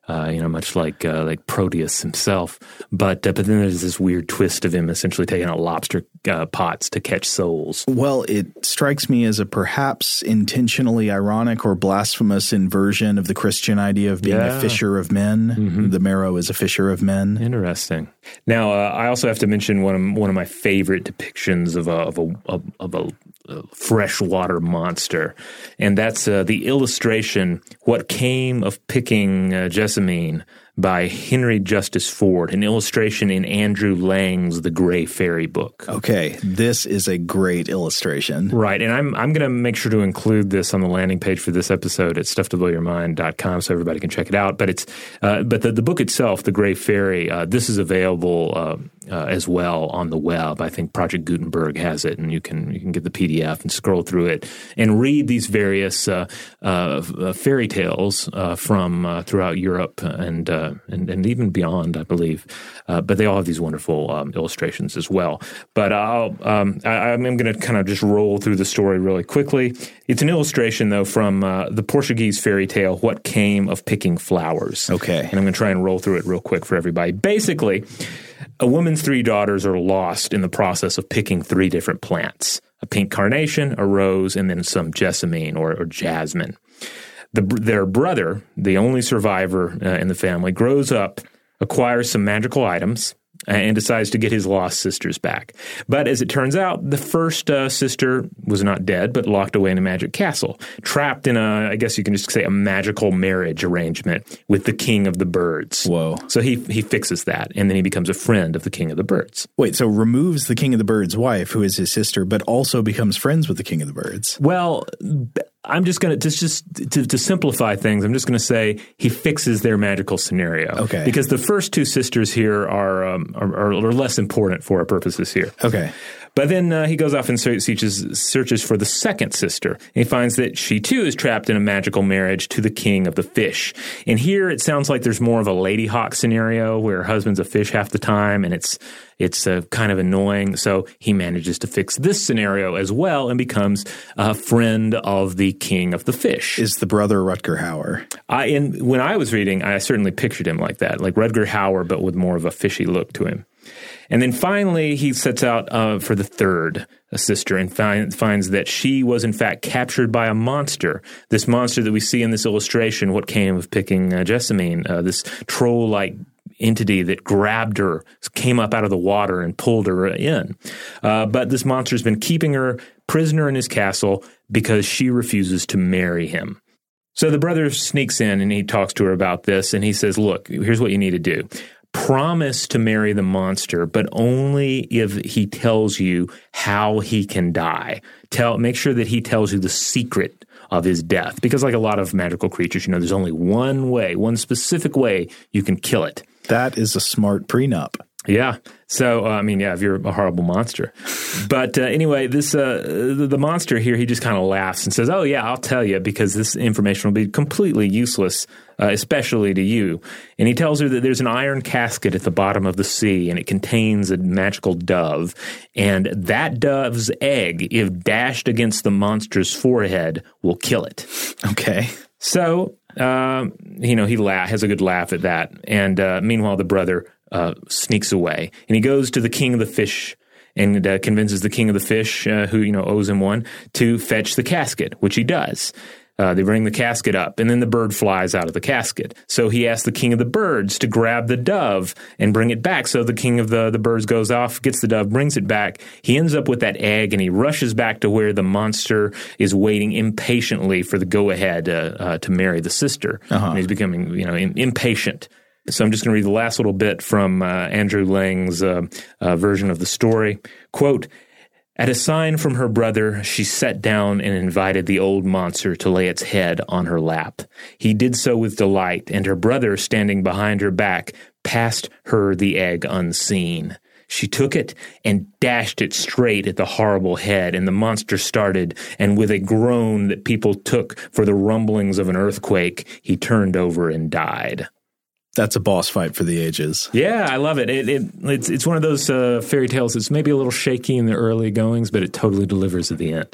uh, you know, much like uh, like Proteus himself. But uh, but then there's this weird twist of him essentially taking out lobster uh, pots to catch souls. Well, it strikes me as a perhaps intentionally ironic or blasphemous inversion of the Christian idea of being Yeah. a fisher of men. Mm-hmm. The marrow is a fisher of men. Interesting. Now, uh, I also have to mention one of one of my favorite depictions of a of a of, of a, a freshwater monster, and that's uh, the illustration "What Came of Picking uh, Jessamine" by Henry Justice Ford, an illustration in Andrew Lang's The Gray Fairy book. Okay, this is a great illustration. Right, and I'm I'm going to make sure to include this on the landing page for this episode at stuff to blow your mind dot com so everybody can check it out. But it's uh, but the, the book itself, The Gray Fairy, uh, this is available uh, uh, as well on the web. I think Project Gutenberg has it, and you can you can get the P D F and scroll through it and read these various uh, uh, fairy tales uh, from uh, throughout Europe and. Uh, And, and even beyond, I believe. Uh, but they all have these wonderful um, illustrations as well. But I'll, um, I, I'm going to kind of just roll through the story really quickly. It's an illustration, though, from uh, the Portuguese fairy tale, What Came of Picking Flowers. Okay. And I'm going to try and roll through it real quick for everybody. Basically, a woman's three daughters are lost in the process of picking three different plants, a pink carnation, a rose, and then some jessamine or, or jasmine. The, their brother, the only survivor uh, in the family, grows up, acquires some magical items, and decides to get his lost sisters back. But as it turns out, the first uh, sister was not dead, but locked away in a magic castle, trapped in a, I guess you can just say, a magical marriage arrangement with the king of the birds. Whoa. So he he fixes that, and then he becomes a friend of the king of the birds. Wait, so removes the king of the birds' wife, who is his sister, but also becomes friends with the king of the birds. Well, I'm just going to just just to, to simplify things. I'm just going to say he fixes their magical scenario. Okay. Because the first two sisters here are um, are, are less important for our purposes here. Okay. But then uh, he goes off and searches, searches for the second sister. And he finds that she, too, is trapped in a magical marriage to the king of the fish. And here it sounds like there's more of a Lady Hawk scenario where her husband's a fish half the time, and it's it's uh, kind of annoying. So he manages to fix this scenario as well and becomes a friend of the king of the fish. Is the brother Rutger Hauer? I, and when I was reading, I certainly pictured him like that, like Rutger Hauer, but with more of a fishy look to him. And then finally, he sets out uh, for the third sister and find, finds that she was, in fact, captured by a monster. This monster that we see in this illustration, What Came of Picking uh, Jessamine, uh, this troll-like entity that grabbed her, came up out of the water and pulled her in. Uh, but this monster's been keeping her prisoner in his castle because she refuses to marry him. So the brother sneaks in and he talks to her about this, and he says, look, here's what you need to do. Promise to marry the monster, but only if he tells you how he can die. Tell, make sure that he tells you the secret of his death. Because like a lot of magical creatures, you know, there's only one way, one specific way you can kill it. That is a smart prenup. Yeah. So, uh, I mean, yeah, if you're a horrible monster. But uh, anyway, this uh, the, the monster here, he just kind of laughs and says, oh, yeah, I'll tell you because this information will be completely useless, uh, especially to you. And he tells her that there's an iron casket at the bottom of the sea, and it contains a magical dove. And that dove's egg, if dashed against the monster's forehead, will kill it. Okay. So, uh, you know, he la- has a good laugh at that. And uh, meanwhile, the brother Uh, sneaks away, and he goes to the king of the fish and uh, convinces the king of the fish, uh, who you know owes him one, to fetch the casket, which he does. Uh, they bring the casket up, and then the bird flies out of the casket. So he asks the king of the birds to grab the dove and bring it back. So the king of the, the birds goes off, gets the dove, brings it back. He ends up with that egg, and he rushes back to where the monster is waiting impatiently for the go-ahead uh, uh, to marry the sister. Uh-huh. And he's becoming you know in, impatient. So I'm just going to read the last little bit from uh, Andrew Lang's uh, uh, version of the story. Quote, at a sign from her brother, she sat down and invited the old monster to lay its head on her lap. He did so with delight, and her brother, standing behind her back, passed her the egg unseen. She took it and dashed it straight at the horrible head, and the monster started, and with a groan that people took for the rumblings of an earthquake, he turned over and died. That's a boss fight for the ages. Yeah, I love it. It, it it's it's one of those uh, fairy tales that's maybe a little shaky in the early goings, but it totally delivers at the end.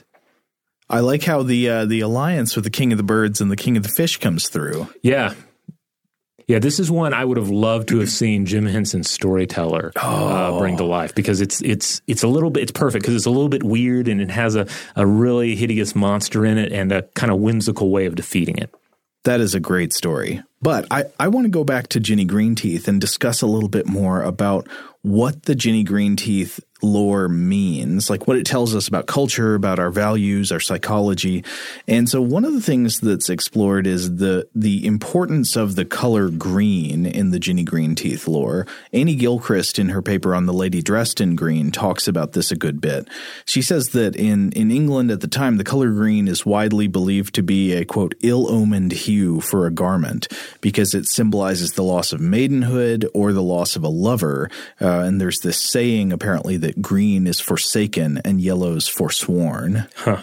I like how the uh, the alliance with the king of the birds and the king of the fish comes through. Yeah. Yeah, this is one I would have loved to have seen Jim Henson's Storyteller oh. uh, bring to life because it's it's it's a little bit it's perfect because it's a little bit weird and it has a, a really hideous monster in it and a kind of whimsical way of defeating it. That is a great story. But I, I want to go back to Ginny Greenteeth and discuss a little bit more about what the Ginny Greenteeth lore means, like what it tells us about culture, about our values, our psychology. And so one of the things that's explored is the the importance of the color green in the Ginny Greenteeth lore. Annie Gilchrist, in her paper on the Lady Dressed in Green, talks about this a good bit. She says that in, in England at the time, the color green is widely believed to be a, quote, ill-omened hue for a garment because it symbolizes the loss of maidenhood or the loss of a lover. Uh, and there's this saying, apparently, that green is forsaken and yellow's forsworn. Huh.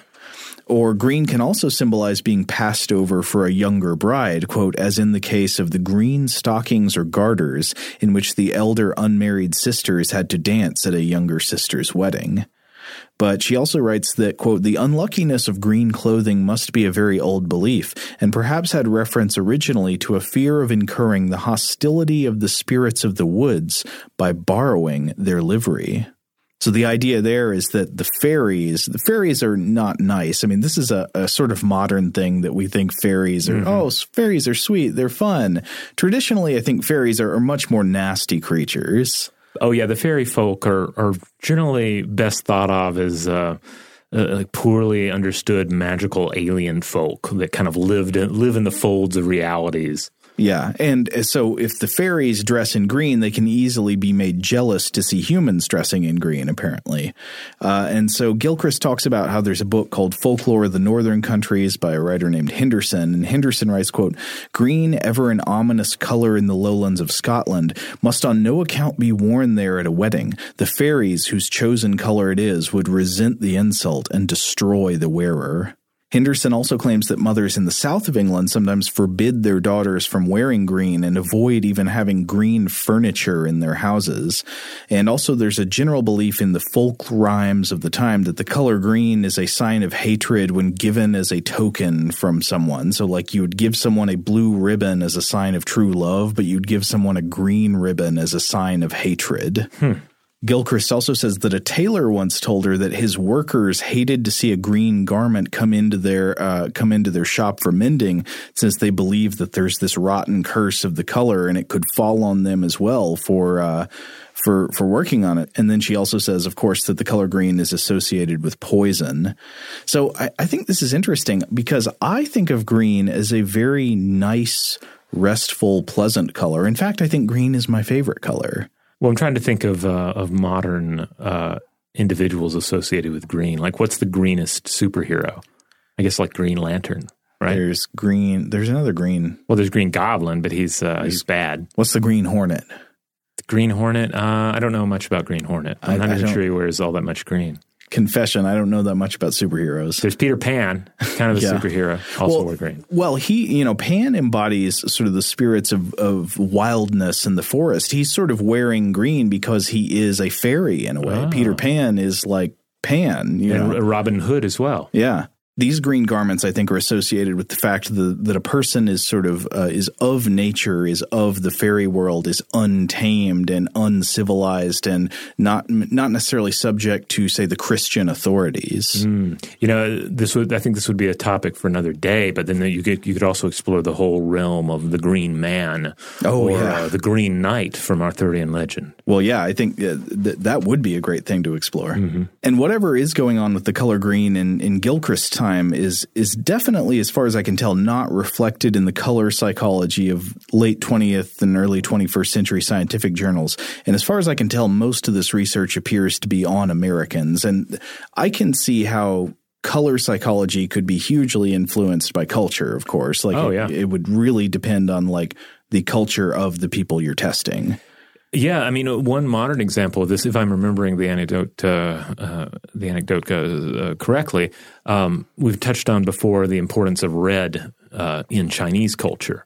Or green can also symbolize being passed over for a younger bride, quote, as in the case of the green stockings or garters in which the elder unmarried sisters had to dance at a younger sister's wedding. But she also writes that, quote, the unluckiness of green clothing must be a very old belief, and perhaps had reference originally to a fear of incurring the hostility of the spirits of the woods by borrowing their livery. So the idea there is that the fairies, the fairies are not nice. I mean, this is a, a sort of modern thing that we think fairies are, mm-hmm. oh, fairies are sweet, they're fun. Traditionally, I think fairies are, are much more nasty creatures. Oh, yeah. The fairy folk are, are generally best thought of as uh, uh, like poorly understood magical alien folk that kind of lived in, live in the folds of realities. Yeah, and so if the fairies dress in green, they can easily be made jealous to see humans dressing in green, apparently. Uh, and so Gilchrist talks about how there's a book called Folklore of the Northern Countries by a writer named Henderson. And Henderson writes, quote, green, ever an ominous color in the lowlands of Scotland, must on no account be worn there at a wedding. The fairies, whose chosen color it is, would resent the insult and destroy the wearer. Henderson also claims that mothers in the south of England sometimes forbid their daughters from wearing green and avoid even having green furniture in their houses. And also there's a general belief in the folk rhymes of the time that the color green is a sign of hatred when given as a token from someone. So like you would give someone a blue ribbon as a sign of true love, but you'd give someone a green ribbon as a sign of hatred. Hmm. Gilchrist also says that a tailor once told her that his workers hated to see a green garment come into their uh, come into their shop for mending, since they believe that there's this rotten curse of the color and it could fall on them as well for uh, for for working on it. And then she also says, of course, that the color green is associated with poison. So I, I think this is interesting because I think of green as a very nice, restful, pleasant color. In fact, I think green is my favorite color. Well, I'm trying to think of uh, of modern uh, individuals associated with green. Like, what's the greenest superhero? I guess like Green Lantern, right? There's green. There's another green. Well, there's Green Goblin, but he's uh, he's bad. What's the Green Hornet? The Green Hornet? Uh, I don't know much about Green Hornet. I'm I, not even sure he wears all that much green. Confession, I don't know that much about superheroes. There's Peter Pan, kind of a yeah. superhero, also well, wore green. Well, he, you know, Pan embodies sort of the spirits of, of wildness in the forest. He's sort of wearing green because he is a fairy in a way. Oh. Peter Pan is like Pan, you and know. Robin Hood as well. Yeah. These green garments, I think, are associated with the fact that, that a person is sort of uh, is of nature, is of the fairy world, is untamed and uncivilized, and not not necessarily subject to, say, the Christian authorities. Mm. You know, this would I think this would be a topic for another day. But then you could you could also explore the whole realm of the Green Man, oh, or yeah. uh, the Green Knight from Arthurian legend. Well, yeah, I think uh, th- that would be a great thing to explore. Mm-hmm. And whatever is going on with the color green in, in Gilchrist's time is is definitely, as far as I can tell, not reflected in the color psychology of late twentieth and early twenty-first century scientific journals. And as far as I can tell, most of this research appears to be on Americans. And I can see how color psychology could be hugely influenced by culture, of course. Like, oh, it, yeah. it would really depend on like the culture of the people you're testing. Yeah, I mean, one modern example of this, if I'm remembering the anecdote, uh, uh, the anecdote uh, correctly, um, we've touched on before the importance of red uh, in Chinese culture.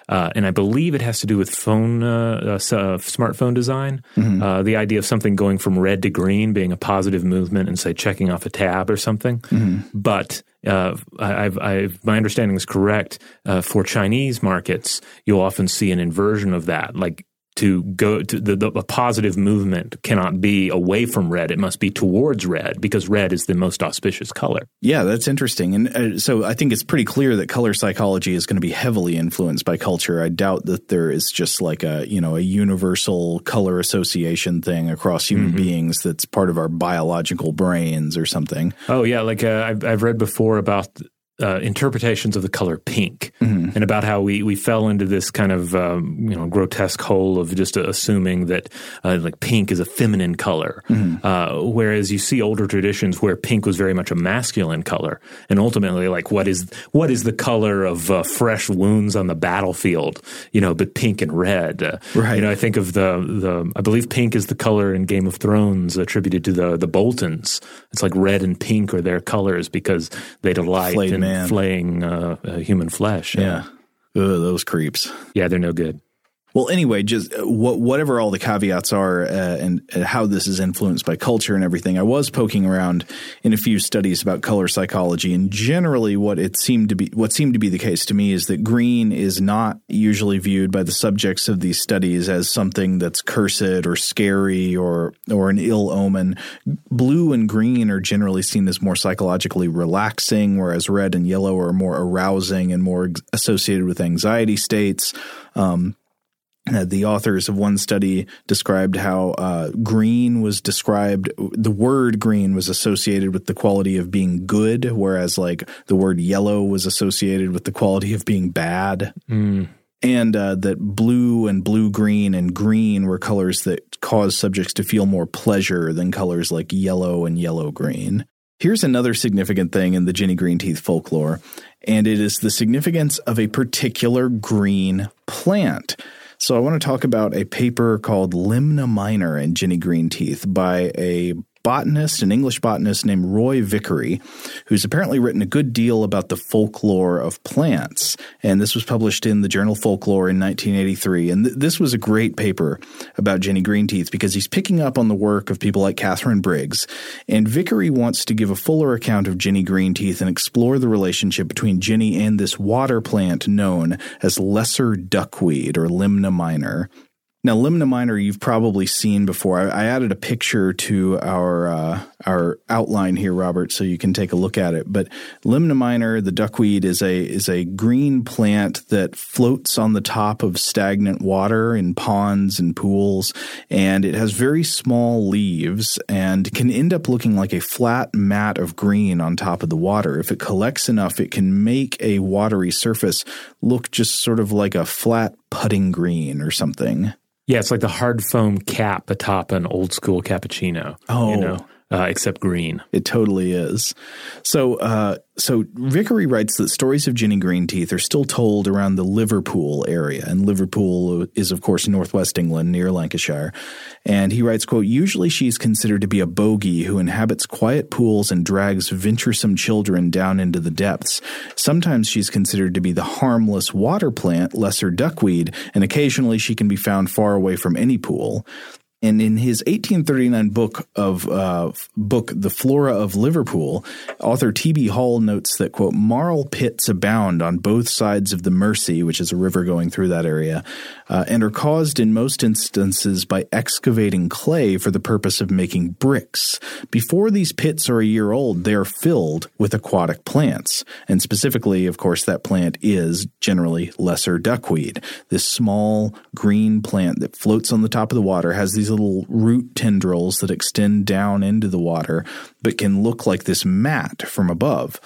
Uh, and I believe it has to do with phone, uh, uh, smartphone design. Mm-hmm. Uh, the idea of something going from red to green being a positive movement and, say, checking off a tab or something. Mm-hmm. But uh, I've, I've, my understanding is correct. Uh, for Chinese markets, you'll often see an inversion of that, like to go to the, the a positive movement cannot be away from red. It must be towards red because red is the most auspicious color. Yeah, that's interesting. And uh, so I think it's pretty clear that color psychology is going to be heavily influenced by culture. I doubt that there is just like a, you know, a universal color association thing across human mm-hmm. beings that's part of our biological brains or something. Oh, yeah. Like uh, I've, I've read before about Uh, interpretations of the color pink mm-hmm. and about how we, we fell into this kind of um, you know grotesque hole of just uh, assuming that uh, like pink is a feminine color, mm-hmm. uh, whereas you see older traditions where pink was very much a masculine color, and ultimately like what is what is the color of uh, fresh wounds on the battlefield, you know, but pink and red. Uh, right. You know, I think of the the I believe pink is the color in Game of Thrones attributed to the the Boltons. It's like red and pink are their colors because they delight Flayed in man. flaying uh, uh, human flesh. Yeah. Ugh, those creeps. Yeah, they're no good. Well, anyway, just what, whatever all the caveats are uh, and, and how this is influenced by culture and everything, I was poking around in a few studies about color psychology, and generally what it seemed to be, what seemed to be the case to me is that green is not usually viewed by the subjects of these studies as something that's cursed or scary or or an ill omen. Blue and green are generally seen as more psychologically relaxing, whereas red and yellow are more arousing and more associated with anxiety states. Um, Uh, the authors of one study described how uh, green was described – the word green was associated with the quality of being good, whereas like the word yellow was associated with the quality of being bad. Mm. And uh, that blue and blue-green and green were colors that cause subjects to feel more pleasure than colors like yellow and yellow-green. Here's another significant thing in the Jenny Greenteeth folklore, and it is the significance of a particular green plant. So I want to talk about a paper called Limna Minor in Jenny Greenteeth by a botanist, an English botanist named Roy Vickery, who's apparently written a good deal about the folklore of plants. And this was published in the journal Folklore in nineteen eighty-three. And th- this was a great paper about Jenny Greenteeth because he's picking up on the work of people like Catherine Briggs. And Vickery wants to give a fuller account of Jenny Greenteeth and explore the relationship between Jenny and this water plant known as lesser duckweed or Limna Minor. Now, Limna Minor you've probably seen before. I, I added a picture to our uh, our outline here, Robert, so you can take a look at it. But Limna Minor, the duckweed, is a is a green plant that floats on the top of stagnant water in ponds and pools, and it has very small leaves and can end up looking like a flat mat of green on top of the water. If it collects enough, it can make a watery surface look just sort of like a flat putting green or something. Yeah, it's like the hard foam cap atop an old school cappuccino. Oh, you know, uh, except green. It totally is. So, uh, so Vickery writes that stories of Jenny Greenteeth are still told around the Liverpool area, and Liverpool is, of course, northwest England near Lancashire. And he writes, quote, "Usually she's considered to be a bogey who inhabits quiet pools and drags venturesome children down into the depths. Sometimes she's considered to be the harmless water plant, lesser duckweed, and occasionally she can be found far away from any pool." And in his eighteen thirty-nine book of uh, book, The Flora of Liverpool, author T B Hall notes that, quote, "Marl pits abound on both sides of the Mersey," which is a river going through that area, uh, and are caused in most instances by excavating clay for the purpose of making bricks. Before these pits are a year old, they are filled with aquatic plants. And specifically, of course, that plant is generally lesser duckweed. This small green plant that floats on the top of the water has these little root tendrils that extend down into the water, but can look like this mat from above.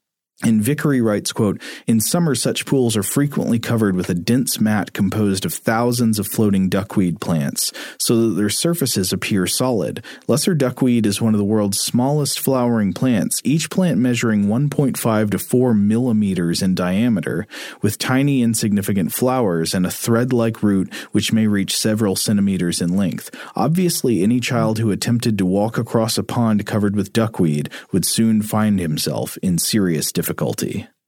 And Vickery writes, quote, "In summer, such pools are frequently covered with a dense mat composed of thousands of floating duckweed plants, so that their surfaces appear solid. Lesser duckweed is one of the world's smallest flowering plants, each plant measuring one point five to four millimeters in diameter, with tiny insignificant flowers and a thread-like root which may reach several centimeters in length. Obviously, any child who attempted to walk across a pond covered with duckweed would soon find himself in serious difficulty." Difficulty.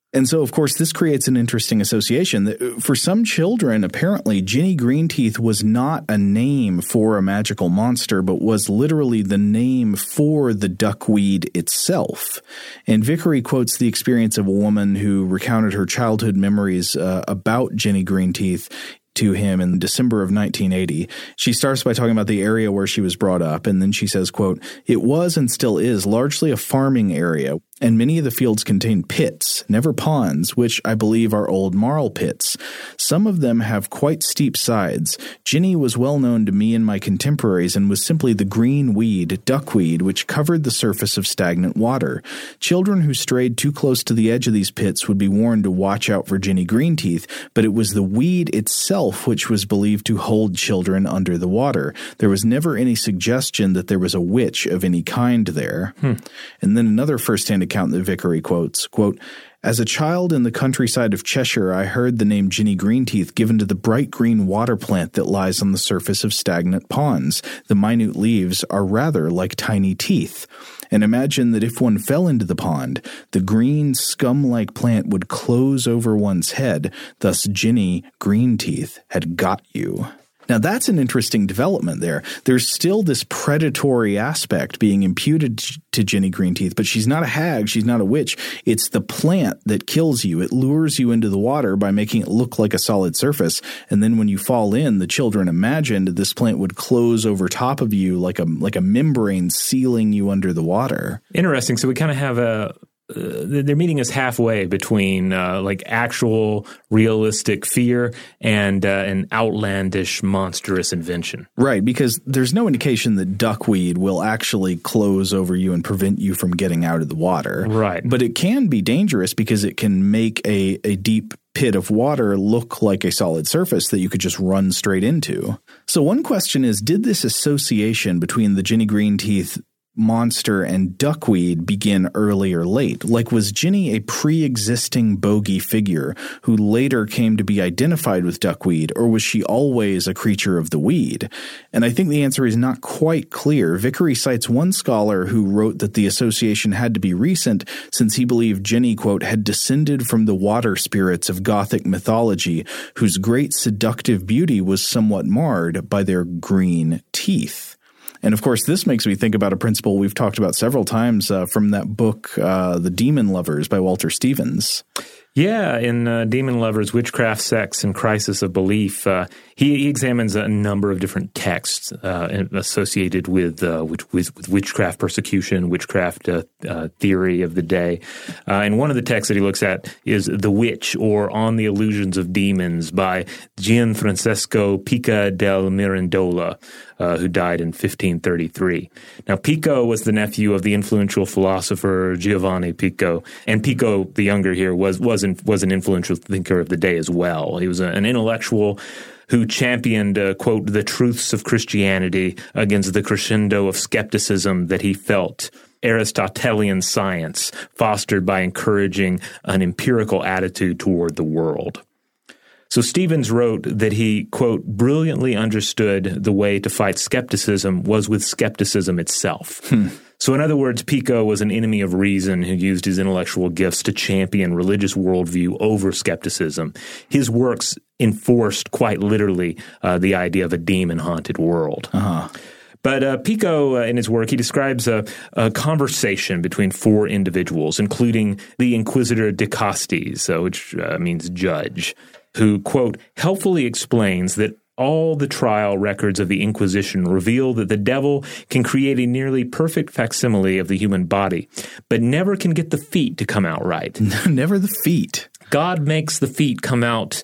And so, of course, this creates an interesting association. That for some children, apparently, Ginny Greenteeth was not a name for a magical monster, but was literally the name for the duckweed itself. And Vickery quotes the experience of a woman who recounted her childhood memories uh, about Ginny Greenteeth to him in December of nineteen eighty. She starts by talking about the area where she was brought up, and then she says, quote, "It was and still is largely a farming area, and many of the fields contain pits, never ponds, which I believe are old marl pits. Some of them have quite steep sides. Ginny was well known to me and my contemporaries and was simply the green weed, duckweed, which covered the surface of stagnant water. Children who strayed too close to the edge of these pits would be warned to watch out for Ginny Greenteeth, but it was the weed itself which was believed to hold children under the water. There was never any suggestion that there was a witch of any kind there." Hmm. And then another first-hand account that Vickery quotes, quote, "As a child in the countryside of Cheshire, I heard the name Ginny Greenteeth given to the bright green water plant that lies on the surface of stagnant ponds. The minute leaves are rather like tiny teeth. And imagine that if one fell into the pond, the green scum-like plant would close over one's head. Thus Ginny Greenteeth had got you." Now, that's an interesting development there. There's still this predatory aspect being imputed to Ginny Greenteeth, but she's not a hag. She's not a witch. It's the plant that kills you. It lures you into the water by making it look like a solid surface. And then when you fall in, the children imagined this plant would close over top of you like a, like a membrane sealing you under the water. Interesting. So we kind of have a... Uh, they're meeting us halfway between uh, like actual realistic fear and uh, an outlandish, monstrous invention. Right, because there's no indication that duckweed will actually close over you and prevent you from getting out of the water. Right. But it can be dangerous because it can make a, a deep pit of water look like a solid surface that you could just run straight into. So one question is, did this association between the Ginny Greenteeth monster and duckweed begin early or late? Like, was Ginny a pre-existing bogey figure who later came to be identified with duckweed, or was she always a creature of the weed? And I think the answer is not quite clear. Vickery cites one scholar who wrote that the association had to be recent since he believed Ginny, quote, had descended from the water spirits of Gothic mythology, whose great seductive beauty was somewhat marred by their green teeth. And, of course, this makes me think about a principle we've talked about several times uh, from that book, uh, The Demon Lovers by Walter Stevens. Yeah, in uh, Demon Lovers, Witchcraft, Sex, and Crisis of Belief, uh, he, he examines a number of different texts uh, associated with, uh, with, with witchcraft persecution, witchcraft uh, uh, theory of the day. Uh, and one of the texts that he looks at is The Witch, or On the Illusions of Demons, by Gianfrancesco Pica del Mirandola, uh, who died in fifteen thirty-three. Now, Pico was the nephew of the influential philosopher Giovanni Pico, and Pico, the younger here, was was, in, was an influential thinker of the day as well. He was a, an intellectual who championed, uh, quote, the truths of Christianity against the crescendo of skepticism that he felt Aristotelian science fostered by encouraging an empirical attitude toward the world. So Stevens wrote that he, quote, brilliantly understood the way to fight skepticism was with skepticism itself. Hmm. So in other words, Pico was an enemy of reason who used his intellectual gifts to champion religious worldview over skepticism. His works enforced quite literally uh, the idea of a demon-haunted world. Uh-huh. But uh, Pico, uh, in his work, he describes a, a conversation between four individuals, including the Inquisitor De Castis, uh, which uh, means judge, who, quote, helpfully explains that all the trial records of the Inquisition reveal that the devil can create a nearly perfect facsimile of the human body, but never can get the feet to come out right. Never the feet. God makes the feet come out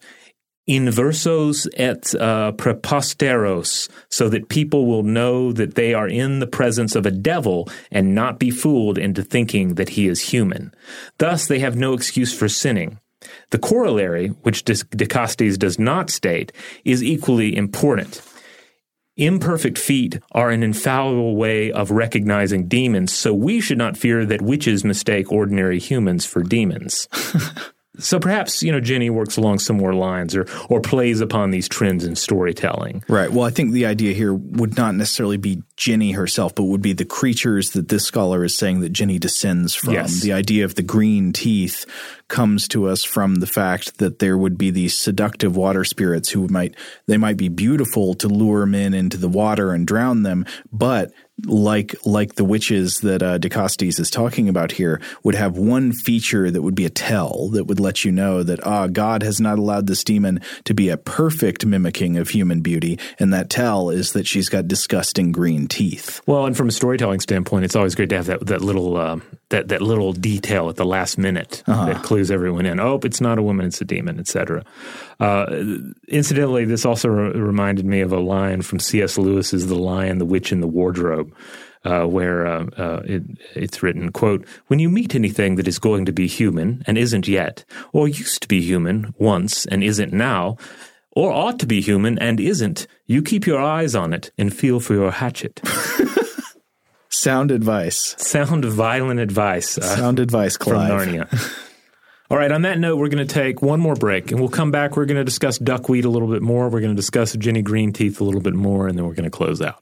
inversos et uh, preposteros, so that people will know that they are in the presence of a devil and not be fooled into thinking that he is human. Thus, they have no excuse for sinning. The corollary, which De Castis does not state, is equally important. Imperfect feet are an infallible way of recognizing demons, so we should not fear that witches mistake ordinary humans for demons. So perhaps, you know, Ginny works along similar lines or or plays upon these trends in storytelling. Right. Well, I think the idea here would not necessarily be Ginny herself, but would be the creatures that this scholar is saying that Ginny descends from. Yes. The idea of the green teeth comes to us from the fact that there would be these seductive water spirits who might – they might be beautiful to lure men into the water and drown them, but – like like the witches that uh, DeCostes is talking about here, would have one feature that would be a tell that would let you know that ah, God has not allowed this demon to be a perfect mimicking of human beauty, and that tell is that she's got disgusting green teeth. Well, and from a storytelling standpoint, it's always great to have that that little uh, that that little detail at the last minute uh-huh. that clues everyone in. Oh, it's not a woman, it's a demon, et cetera. Uh, incidentally, this also re- reminded me of a line from C S. Lewis's The Lion, the Witch, and the Wardrobe, uh, where uh, uh, it, it's written, quote, "When you meet anything that is going to be human and isn't yet, or used to be human once and isn't now, or ought to be human and isn't, you keep your eyes on it and feel for your hatchet." Sound advice. Sound violent advice. Uh, Sound advice, Clive. From Narnia. All right, on that note, we're going to take one more break, and we'll come back. We're going to discuss duckweed a little bit more. We're going to discuss Ginny Greenteeth a little bit more, and then we're going to close out.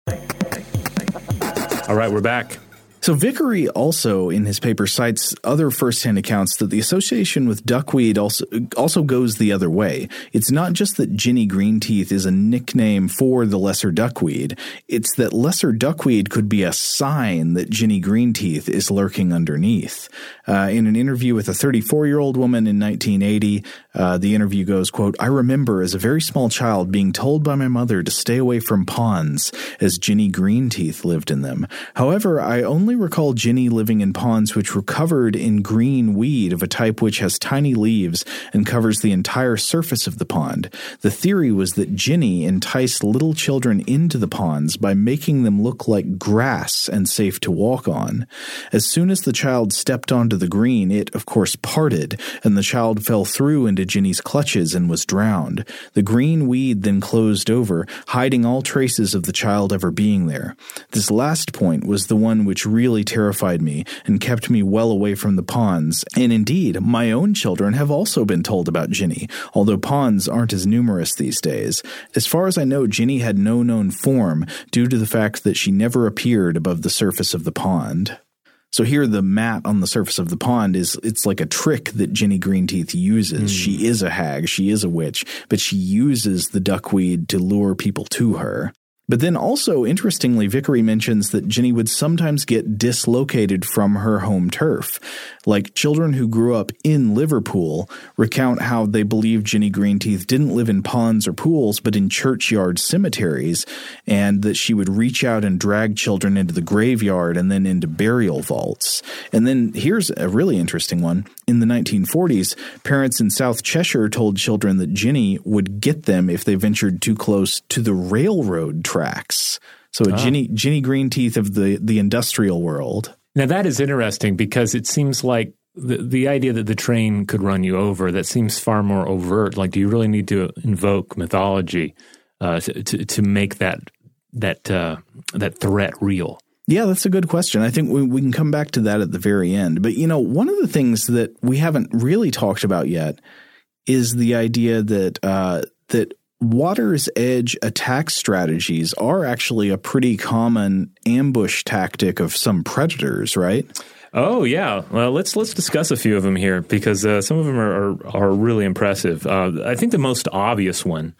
All right, we're back. So Vickery also, in his paper, cites other firsthand accounts that the association with duckweed also also goes the other way. It's not just that Ginny Greenteeth is a nickname for the lesser duckweed. It's that lesser duckweed could be a sign that Ginny Greenteeth is lurking underneath. Uh, in an interview with a thirty-four-year-old woman in nineteen eighty, uh, the interview goes, quote, "I remember as a very small child being told by my mother to stay away from ponds as Ginny Greenteeth lived in them. However, I only recall Ginny living in ponds which were covered in green weed of a type which has tiny leaves and covers the entire surface of the pond. The theory was that Ginny enticed little children into the ponds by making them look like grass and safe to walk on. As soon as the child stepped onto the green, it, of course, parted, and the child fell through into Ginny's clutches and was drowned. The green weed then closed over, hiding all traces of the child ever being there. This last point was the one which really terrified me and kept me well away from the ponds, and indeed, my own children have also been told about Ginny, although ponds aren't as numerous these days. As far as I know, Ginny had no known form due to the fact that she never appeared above the surface of the pond." So here the mat on the surface of the pond is, it's like a trick that Ginny Greenteeth uses. Mm. She is a hag, she is a witch, but she uses the duckweed to lure people to her. But then also, interestingly, Vickery mentions that Ginny would sometimes get dislocated from her home turf. Like children who grew up in Liverpool recount how they believed Ginny Greenteeth didn't live in ponds or pools, but in churchyard cemeteries, and that she would reach out and drag children into the graveyard and then into burial vaults. And then here's a really interesting one. In the nineteen forties, parents in South Cheshire told children that Ginny would get them if they ventured too close to the railroad tracks. So a oh. Ginny, Ginny Greenteeth of the, the industrial world. Now that is interesting because it seems like the, the idea that the train could run you over, that seems far more overt. Like, do you really need to invoke mythology uh, to, to to make that that uh, that threat real? Yeah, that's a good question. I think we, we can come back to that at the very end. But, you know, one of the things that we haven't really talked about yet is the idea that uh, that Water's Edge attack strategies are actually a pretty common ambush tactic of some predators, right? Oh, yeah. Well, let's let's discuss a few of them here because uh, some of them are, are, are really impressive. Uh, I think the most obvious one,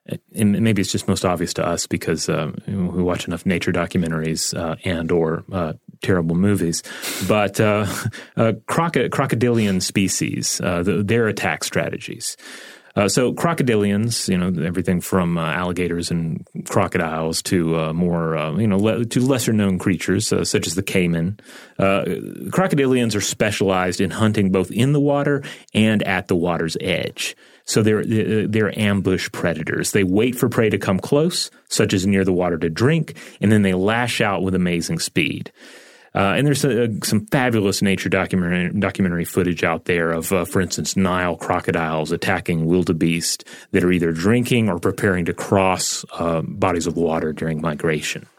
and maybe it's just most obvious to us because uh, we watch enough nature documentaries uh, and or uh, terrible movies, but uh, uh, croco- crocodilian species, uh, the, their attack strategies. Uh, so crocodilians, you know, everything from uh, alligators and crocodiles to uh, more, uh, you know, le- to lesser-known creatures uh, such as the caiman. Uh, crocodilians are specialized in hunting both in the water and at the water's edge. So they're they're ambush predators. They wait for prey to come close, such as near the water to drink, and then they lash out with amazing speed. Uh, and there's uh, some fabulous nature documentary, documentary footage out there of, uh, for instance, Nile crocodiles attacking wildebeest that are either drinking or preparing to cross uh, bodies of water during migration.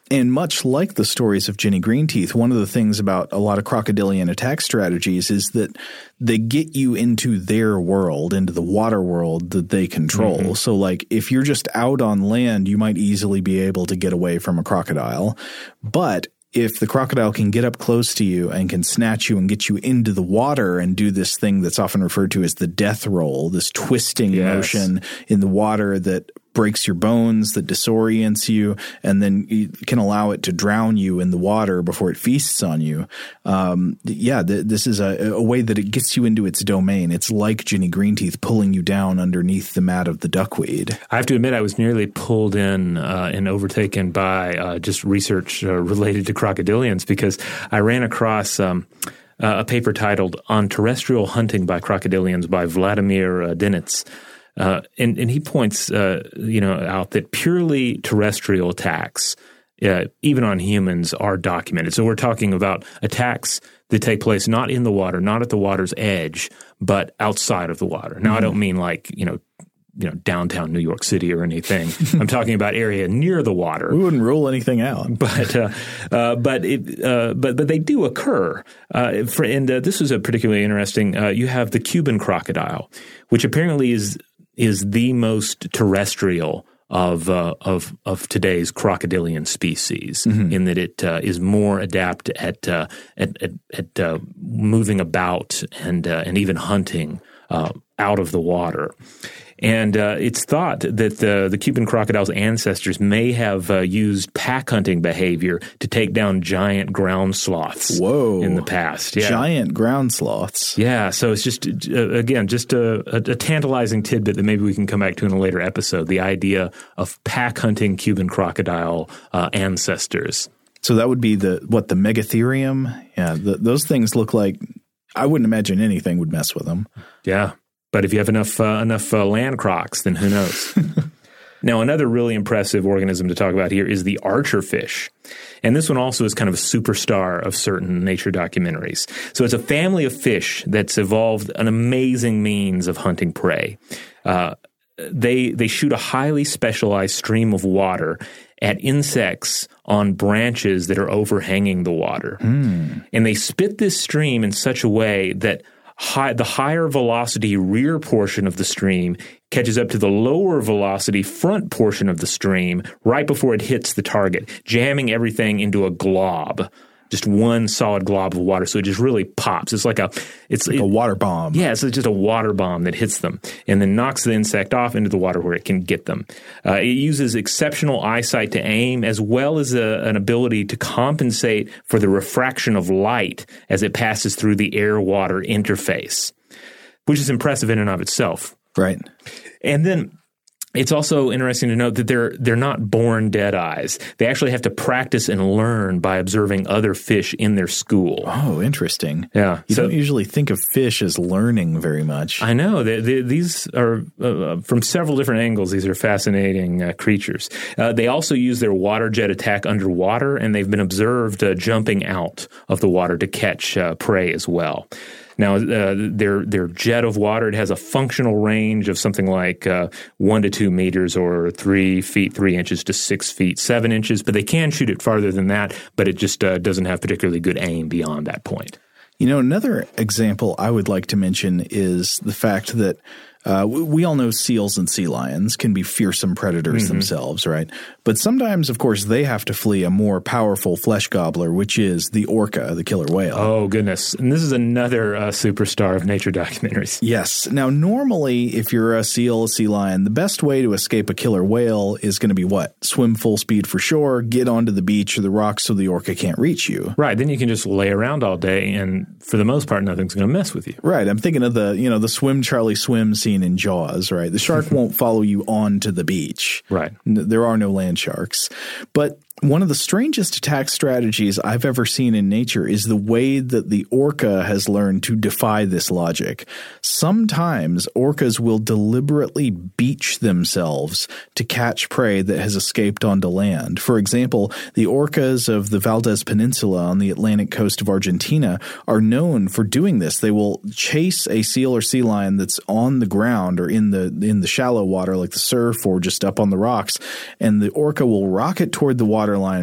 And much like the stories of Jenny Greenteeth, one of the things about a lot of crocodilian attack strategies is that they get you into their world, into the water world that they control. Mm-hmm. So like if you're just out on land, you might easily be able to get away from a crocodile. But if the crocodile can get up close to you and can snatch you and get you into the water and do this thing that's often referred to as the death roll, this twisting yes. motion in the water that breaks your bones, that disorients you, and then you can allow it to drown you in the water before it feasts on you. Um, yeah, th- this is a, a way that it gets you into its domain. It's like Jenny Greenteeth pulling you down underneath the mat of the duckweed. I have to admit I was nearly pulled in uh, and overtaken by uh, just research uh, related to crocodilians because I ran across um, uh, a paper titled On Terrestrial Hunting by Crocodilians by Vladimir uh, Dinitz. Uh, and, and he points, uh, you know, out that purely terrestrial attacks, uh, even on humans, are documented. So we're talking about attacks that take place not in the water, not at the water's edge, but outside of the water. Now, mm-hmm. I don't mean like, you know, you know, downtown New York City or anything. I'm talking about area near the water. We wouldn't rule anything out, but uh, uh, but it uh, but but they do occur. Uh, for, and uh, this is a particularly interesting. Uh, you have the Cuban crocodile, which apparently is. is the most terrestrial of uh, of of today's crocodilian species, mm-hmm. in that it uh, is more adept at uh, at at, at uh, moving about and uh, and even hunting uh, out of the water. And uh, it's thought that the, the Cuban crocodile's ancestors may have uh, used pack hunting behavior to take down giant ground sloths Whoa. in the past. Yeah. Giant ground sloths. Yeah. So it's just, uh, again, just a, a, a tantalizing tidbit that maybe we can come back to in a later episode, the idea of pack hunting Cuban crocodile uh, ancestors. So that would be the what, the Megatherium? Yeah, the, those things look like – I wouldn't imagine anything would mess with them. Yeah. But if you have enough uh, enough uh, land crocs, then who knows? Now, another really impressive organism to talk about here is the archerfish. And this one also is kind of a superstar of certain nature documentaries. So it's a family of fish that's evolved an amazing means of hunting prey. Uh, they they shoot a highly specialized stream of water at insects on branches that are overhanging the water. Mm. And they spit this stream in such a way that High, the higher velocity rear portion of the stream catches up to the lower velocity front portion of the stream right before it hits the target, jamming everything into a glob, just one solid glob of water. So it just really pops. It's like a it's like it, a water bomb. Yeah, it's just a water bomb that hits them and then knocks the insect off into the water where it can get them. Uh, it uses exceptional eyesight to aim as well as a, an ability to compensate for the refraction of light as it passes through the air-water interface, which is impressive in and of itself. Right. And then it's also interesting to note that they're they're not born dead eyes. They actually have to practice and learn by observing other fish in their school. Oh, interesting. Yeah. You so, don't usually think of fish as learning very much. I know. They, they, these are, uh, from several different angles, these are fascinating uh, creatures. Uh, they also use their water jet attack underwater, and they've been observed uh, jumping out of the water to catch uh, prey as well. Now, uh, their their jet of water, it has a functional range of something like uh, one to two meters or three feet, three inches to six feet, seven inches. But they can shoot it farther than that, but it just uh, doesn't have particularly good aim beyond that point. You know, another example I would like to mention is the fact that uh, we all know seals and sea lions can be fearsome predators mm-hmm. themselves, right? But sometimes, of course, they have to flee a more powerful flesh gobbler, which is the orca, the killer whale. Oh, goodness. And this is another uh, superstar of nature documentaries. Yes. Now, normally, if you're a seal, a sea lion, the best way to escape a killer whale is going to be what? Swim full speed for shore, get onto the beach or the rocks so the orca can't reach you. Right. Then you can just lay around all day, and for the most part, nothing's going to mess with you. Right. I'm thinking of the, you know, the Swim Charlie Swim scene in Jaws, right? The shark won't follow you onto the beach. Right. There are no land sharks. But one of the strangest attack strategies I've ever seen in nature is the way that the orca has learned to defy this logic. Sometimes orcas will deliberately beach themselves to catch prey that has escaped onto land. For example, the orcas of the Valdez Peninsula on the Atlantic coast of Argentina are known for doing this. They will chase a seal or sea lion that's on the ground or in the in the shallow water like the surf or just up on the rocks, and the orca will rocket toward the water line,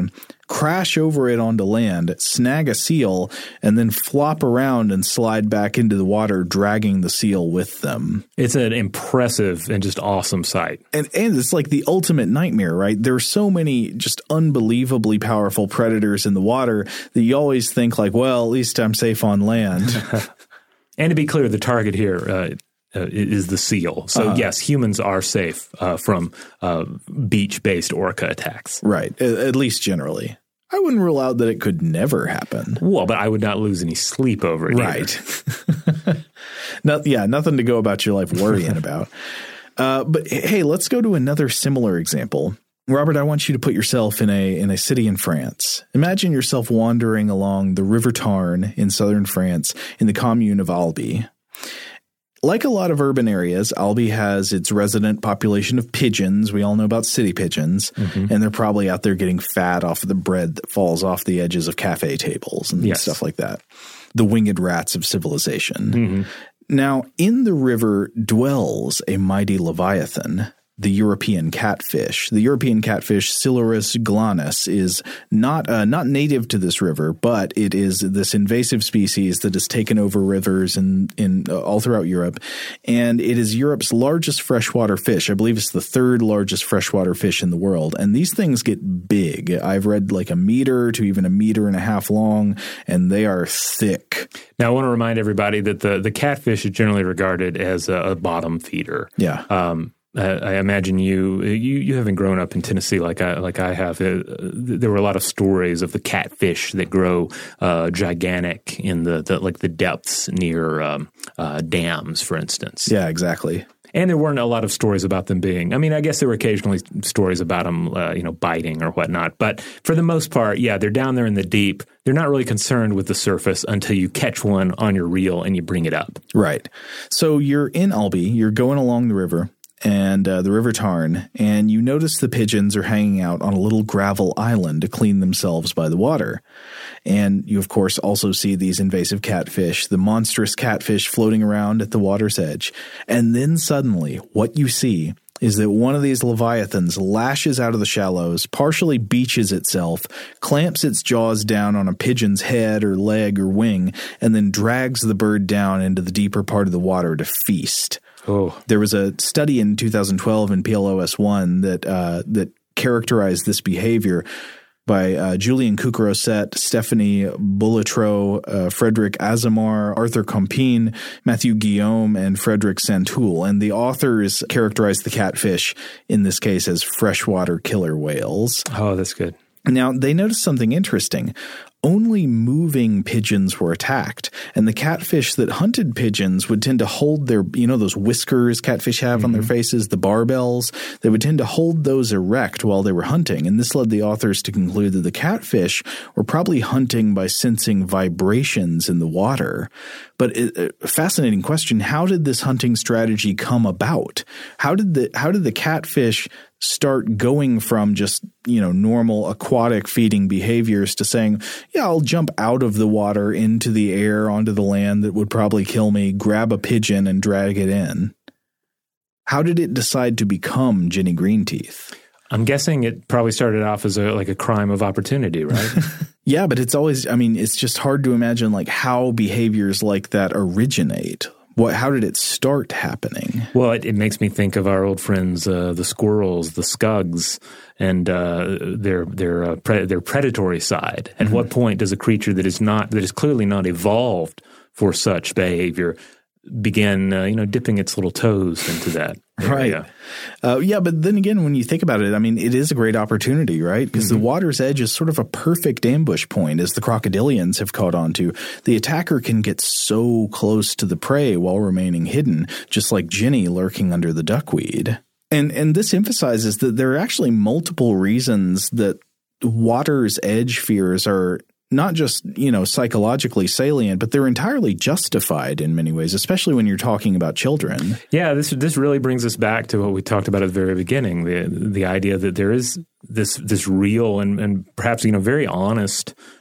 crash over it onto land, snag a seal, and then flop around and slide back into the water, dragging the seal with them. It's an impressive and just awesome sight. And, and it's like the ultimate nightmare, right? There are so many just unbelievably powerful predators in the water that you always think like, well, at least I'm safe on land. And to be clear, the target here uh, uh, is the seal. So, uh-huh. yes, humans are safe uh, from uh, beach-based orca attacks. Right, at, at least generally. I wouldn't rule out that it could never happen. Well, but I would not lose any sleep over it. Right. no, yeah, nothing to go about your life worrying about. Uh, but, hey, let's go to another similar example. Robert, I want you to put yourself in a in a city in France. Imagine yourself wandering along the River Tarn in southern France in the commune of Albi. Like a lot of urban areas, Albi has its resident population of pigeons. We all know about city pigeons, mm-hmm. and they're probably out there getting fat off of the bread that falls off the edges of cafe tables and yes. stuff like that. The winged rats of civilization. Mm-hmm. Now, in the river dwells a mighty leviathan, the European catfish. The European catfish, Silurus glanus, is not uh, not native to this river, but it is this invasive species that has taken over rivers in, in uh, all throughout Europe. And it is Europe's largest freshwater fish. I believe it's the third largest freshwater fish in the world. And these things get big. I've read like a meter to even a meter and a half long, and they are thick. Now, I want to remind everybody that the, the catfish is generally regarded as a, a bottom feeder. Yeah. Um, Uh, I imagine you, you you haven't grown up in Tennessee like I like I have. Uh, there were a lot of stories of the catfish that grow uh, gigantic in the, the like the depths near um, uh, dams, for instance. Yeah, exactly. And there weren't a lot of stories about them being. I mean, I guess there were occasionally stories about them, uh, you know, biting or whatnot. But for the most part, yeah, they're down there in the deep. They're not really concerned with the surface until you catch one on your reel and you bring it up. Right. So you're in Albi. You're going along the river. And uh, the River Tarn, and you notice the pigeons are hanging out on a little gravel island to clean themselves by the water. And you, of course, also see these invasive catfish, the monstrous catfish floating around at the water's edge. And then suddenly, what you see is that one of these leviathans lashes out of the shallows, partially beaches itself, clamps its jaws down on a pigeon's head or leg or wing, and then drags the bird down into the deeper part of the water to feast. Oh. There was a study in two thousand twelve in P L O S one that uh, that characterized this behavior by uh, Julian Cucurosset, Stephanie Boulatreau, uh, Frederick Azamar, Arthur Compine, Matthew Guillaume, and Frederick Santoul. And the authors characterized the catfish in this case as freshwater killer whales. Oh, that's good. Now, they noticed something interesting. Only moving pigeons were attacked, and the catfish that hunted pigeons would tend to hold their, you know, those whiskers catfish have mm-hmm. on their faces, the barbels, they would tend to hold those erect while they were hunting. And this led the authors to conclude that the catfish were probably hunting by sensing vibrations in the water. But a fascinating question, how did this hunting strategy come about? How did the how did the catfish start going from just, you know, normal aquatic feeding behaviors to saying, yeah, I'll jump out of the water into the air onto the land that would probably kill me, grab a pigeon and drag it in? How did it decide to become Jenny Greenteeth? I'm guessing it probably started off as a like a crime of opportunity, right? Yeah, but it's always, I mean, it's just hard to imagine like how behaviors like that originate. What? How did it start happening? Well, it, it makes me think of our old friends, uh, the squirrels, the skugs, and uh, their their uh, pre- their predatory side. At mm-hmm. what point does a creature that is not that is clearly not evolved for such behavior begin, uh, you know, dipping its little toes into that area? Right. Uh, yeah, but then again, when you think about it, I mean, it is a great opportunity, right? Because mm-hmm. the water's edge is sort of a perfect ambush point, as the crocodilians have caught on to. The attacker can get so close to the prey while remaining hidden, just like Jenny lurking under the duckweed. And and this emphasizes that there are actually multiple reasons that water's edge fears are not just, you know, psychologically salient, but they're entirely justified in many ways, especially when you're talking about children. Yeah, this this really brings us back to what we talked about at the very beginning, the the idea that there is this this real and, and perhaps, you know, very honest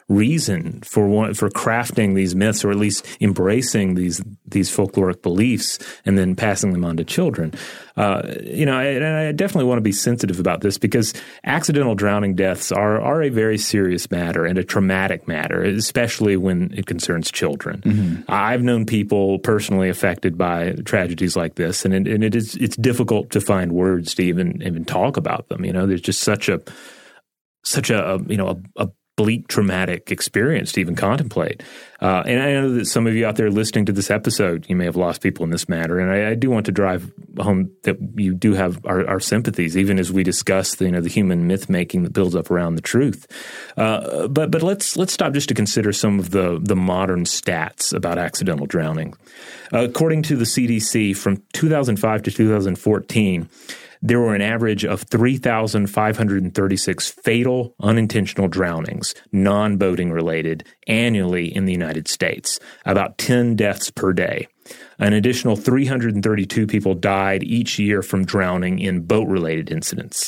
reason for one, for crafting these myths, or at least embracing these these folkloric beliefs and then passing them on to children. Uh, you know, I, I definitely want to be sensitive about this, because accidental drowning deaths are are a very serious matter and a traumatic matter, especially when it concerns children. Mm-hmm. I've known people personally affected by tragedies like this, and it, and it is it's difficult to find words to even even talk about them. You know, there's just such a such a you know a, a bleak, traumatic experience to even contemplate. Uh, and I know that some of you out there listening to this episode, you may have lost people in this matter. And I, I do want to drive home that you do have our, our sympathies, even as we discuss the, you know, the human myth making that builds up around the truth. Uh, but but let's let's stop just to consider some of the, the modern stats about accidental drowning. Uh, according to the C D C, from two thousand five to two thousand fourteen, there were an average of three thousand five hundred thirty-six fatal unintentional drownings, non-boating related, annually in the United States, about ten deaths per day. An additional three hundred thirty-two people died each year from drowning in boat-related incidents.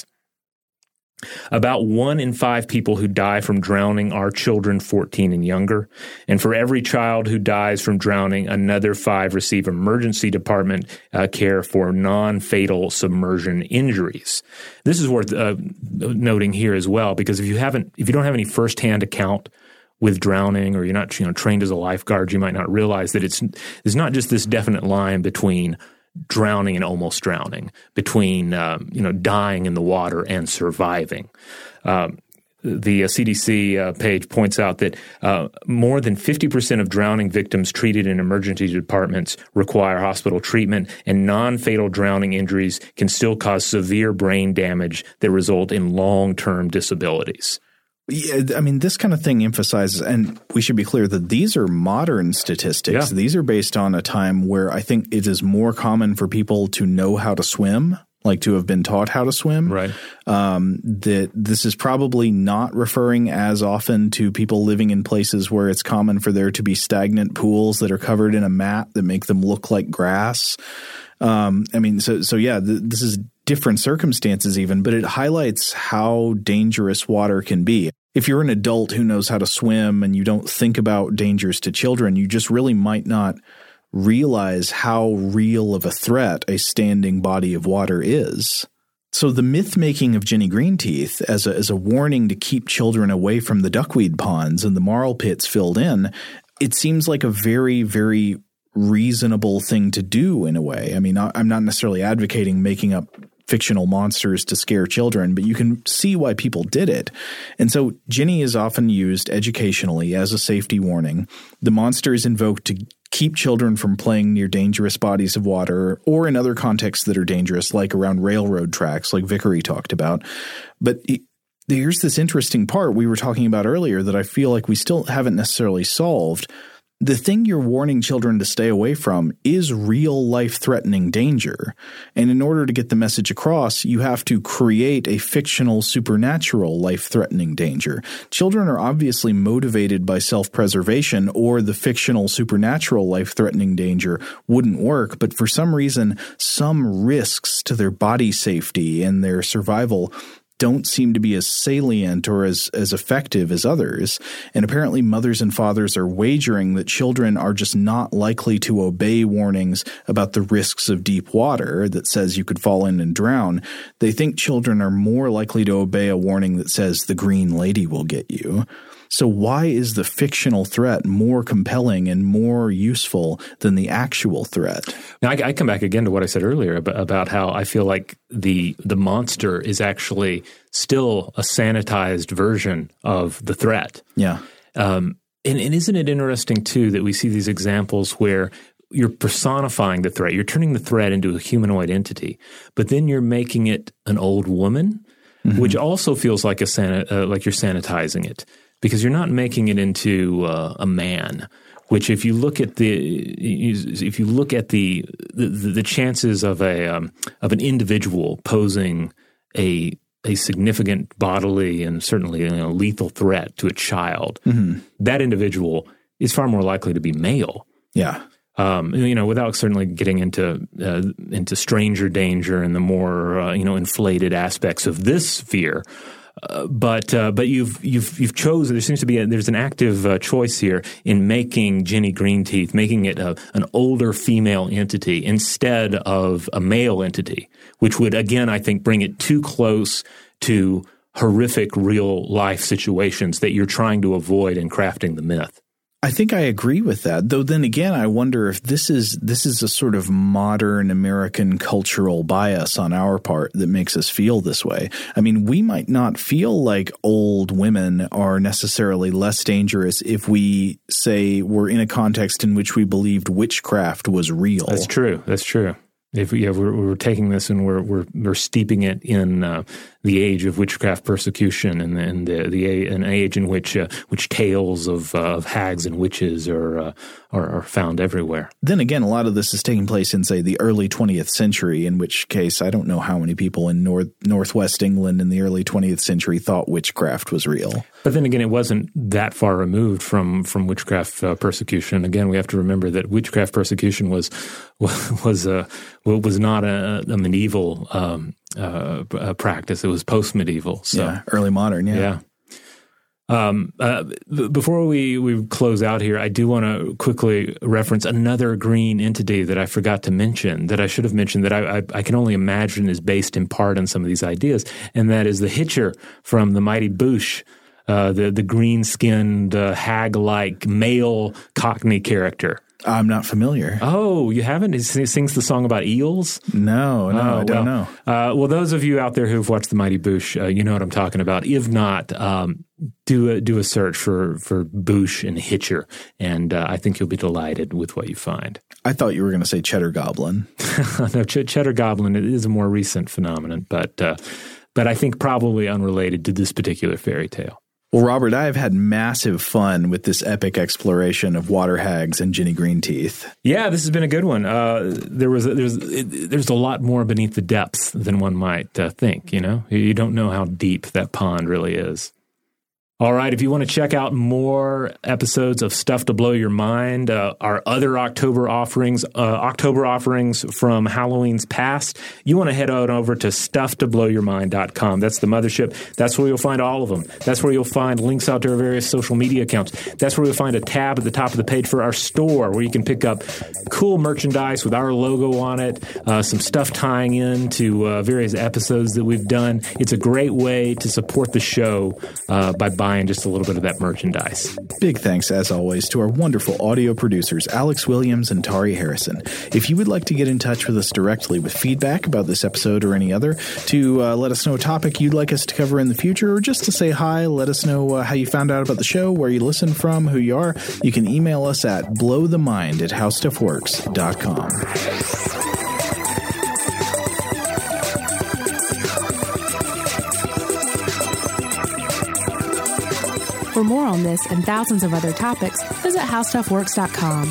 About one in five people who die from drowning are children fourteen and younger. And for every child who dies from drowning, another five receive emergency department uh, care for non-fatal submersion injuries. This is worth uh, noting here as well, because if you haven't, if you don't have any firsthand account with drowning, or you're not, you know, trained as a lifeguard, you might not realize that it's there's not just this definite line between drowning and almost drowning, between um, you know dying in the water and surviving. Um, the uh, C D C uh, page points out that uh, more than fifty percent of drowning victims treated in emergency departments require hospital treatment, and non-fatal drowning injuries can still cause severe brain damage that result in long-term disabilities. Yeah, I mean, this kind of thing emphasizes, and we should be clear that these are modern statistics. Yeah. These are based on a time where I think it is more common for people to know how to swim, like to have been taught how to swim. Right. Um, that this is probably not referring as often to people living in places where it's common for there to be stagnant pools that are covered in a mat that make them look like grass. Um, I mean, so so yeah, th- this is different circumstances even, but it highlights how dangerous water can be. If you're an adult who knows how to swim and you don't think about dangers to children, you just really might not realize how real of a threat a standing body of water is. So the myth-making of Jenny Greenteeth as a, as a warning to keep children away from the duckweed ponds and the marl pits filled in, it seems like a very, very reasonable thing to do in a way. I mean, I'm not necessarily advocating making up fictional monsters to scare children, but you can see why people did it. And so Jenny is often used educationally as a safety warning. The monster is invoked to keep children from playing near dangerous bodies of water, or in other contexts that are dangerous, like around railroad tracks, like Vickery talked about. But it, here's this interesting part we were talking about earlier that I feel like we still haven't necessarily solved. The thing you're warning children to stay away from is real life-threatening danger. And in order to get the message across, you have to create a fictional supernatural life-threatening danger. Children are obviously motivated by self-preservation, or the fictional supernatural life-threatening danger wouldn't work. But for some reason, some risks to their body safety and their survival don't seem to be as salient or as, as effective as others. And apparently mothers and fathers are wagering that children are just not likely to obey warnings about the risks of deep water that says you could fall in and drown. They think children are more likely to obey a warning that says the green lady will get you. So why is the fictional threat more compelling and more useful than the actual threat? Now, I, I come back again to what I said earlier about, about how I feel like the the monster is actually still a sanitized version of the threat. Yeah. Um, and, and isn't it interesting, too, that we see these examples where you're personifying the threat. You're turning the threat into a humanoid entity, but then you're making it an old woman, mm-hmm. which also feels like a san- uh, like you're sanitizing it. Because you're not making it into uh, a man, which if you look at the if you look at the the, the chances of a um, of an individual posing a a significant bodily and certainly you know, lethal threat to a child, mm-hmm. that individual is far more likely to be male. Yeah. Um, you know, without certainly getting into uh, into stranger danger and the more uh, you know inflated aspects of this fear. Uh, but uh, but you've you've you've chosen. There seems to be a, there's an active uh, choice here in making Jenny Greenteeth, making it a, an older female entity instead of a male entity, which would again I think bring it too close to horrific real life situations that you're trying to avoid in crafting the myth. I think I agree with that, though. Then again, I wonder if this is this is a sort of modern American cultural bias on our part that makes us feel this way. I mean, we might not feel like old women are necessarily less dangerous if we say we're in a context in which we believed witchcraft was real. That's true. That's true. If we, yeah, we're, we're taking this and we're we're we're steeping it in uh, the age of witchcraft persecution and and the the an age in which uh, which tales of uh, of hags and witches are, uh, are are found everywhere. Then again, a lot of this is taking place in, say, the early twentieth century. In which case, I don't know how many people in north northwest England in the early twentieth century thought witchcraft was real. But then again, it wasn't that far removed from from witchcraft uh, persecution. Again, we have to remember that witchcraft persecution was was a was not a, a medieval um, uh, a practice. It was post medieval. So yeah, early modern. Yeah. Yeah. Um, uh, b- before we, we close out here, I do want to quickly reference another green entity that I forgot to mention, that I should have mentioned, that I, I, I can only imagine is based in part on some of these ideas, and that is the Hitcher from the Mighty Boosh. Uh, the the green-skinned, uh, hag-like male Cockney character. I'm not familiar. Oh, you haven't? He sings the song about eels? No, no, oh, I don't well, know. Uh, well, those of you out there who've watched the Mighty Boosh, uh, you know what I'm talking about. If not, um, do a do a search for for Boosh and Hitcher, and uh, I think you'll be delighted with what you find. I thought you were going to say Cheddar Goblin. No, Ch- Cheddar Goblin is a more recent phenomenon, but uh, but I think probably unrelated to this particular fairy tale. Well, Robert, I have had massive fun with this epic exploration of water hags and Jenny Greenteeth. Yeah, this has been a good one. Uh, there was a, there's it, there's a lot more beneath the depths than one might uh, think. You know, you don't know how deep that pond really is. All right, if you want to check out more episodes of Stuff to Blow Your Mind, uh, our other October offerings, uh, October offerings from Halloween's past, you want to head on over to stuff to blow your mind dot com. That's the mothership. That's where you'll find all of them. That's where you'll find links out to our various social media accounts. That's where you'll find a tab at the top of the page for our store where you can pick up cool merchandise with our logo on it, uh, some stuff tying in to uh, various episodes that we've done. It's a great way to support the show uh, by buying buying just a little bit of that merchandise. Big thanks, as always, to our wonderful audio producers, Alex Williams and Tari Harrison. If you would like to get in touch with us directly with feedback about this episode or any other, to uh, let us know a topic you'd like us to cover in the future, or just to say hi, let us know uh, how you found out about the show, where you listen from, who you are, you can email us at blowthemind at howstuffworks dot com. For more on this and thousands of other topics, visit how stuff works dot com.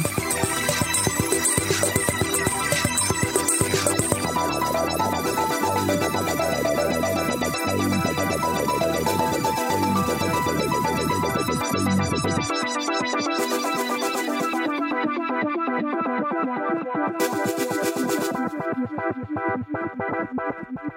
Thank you.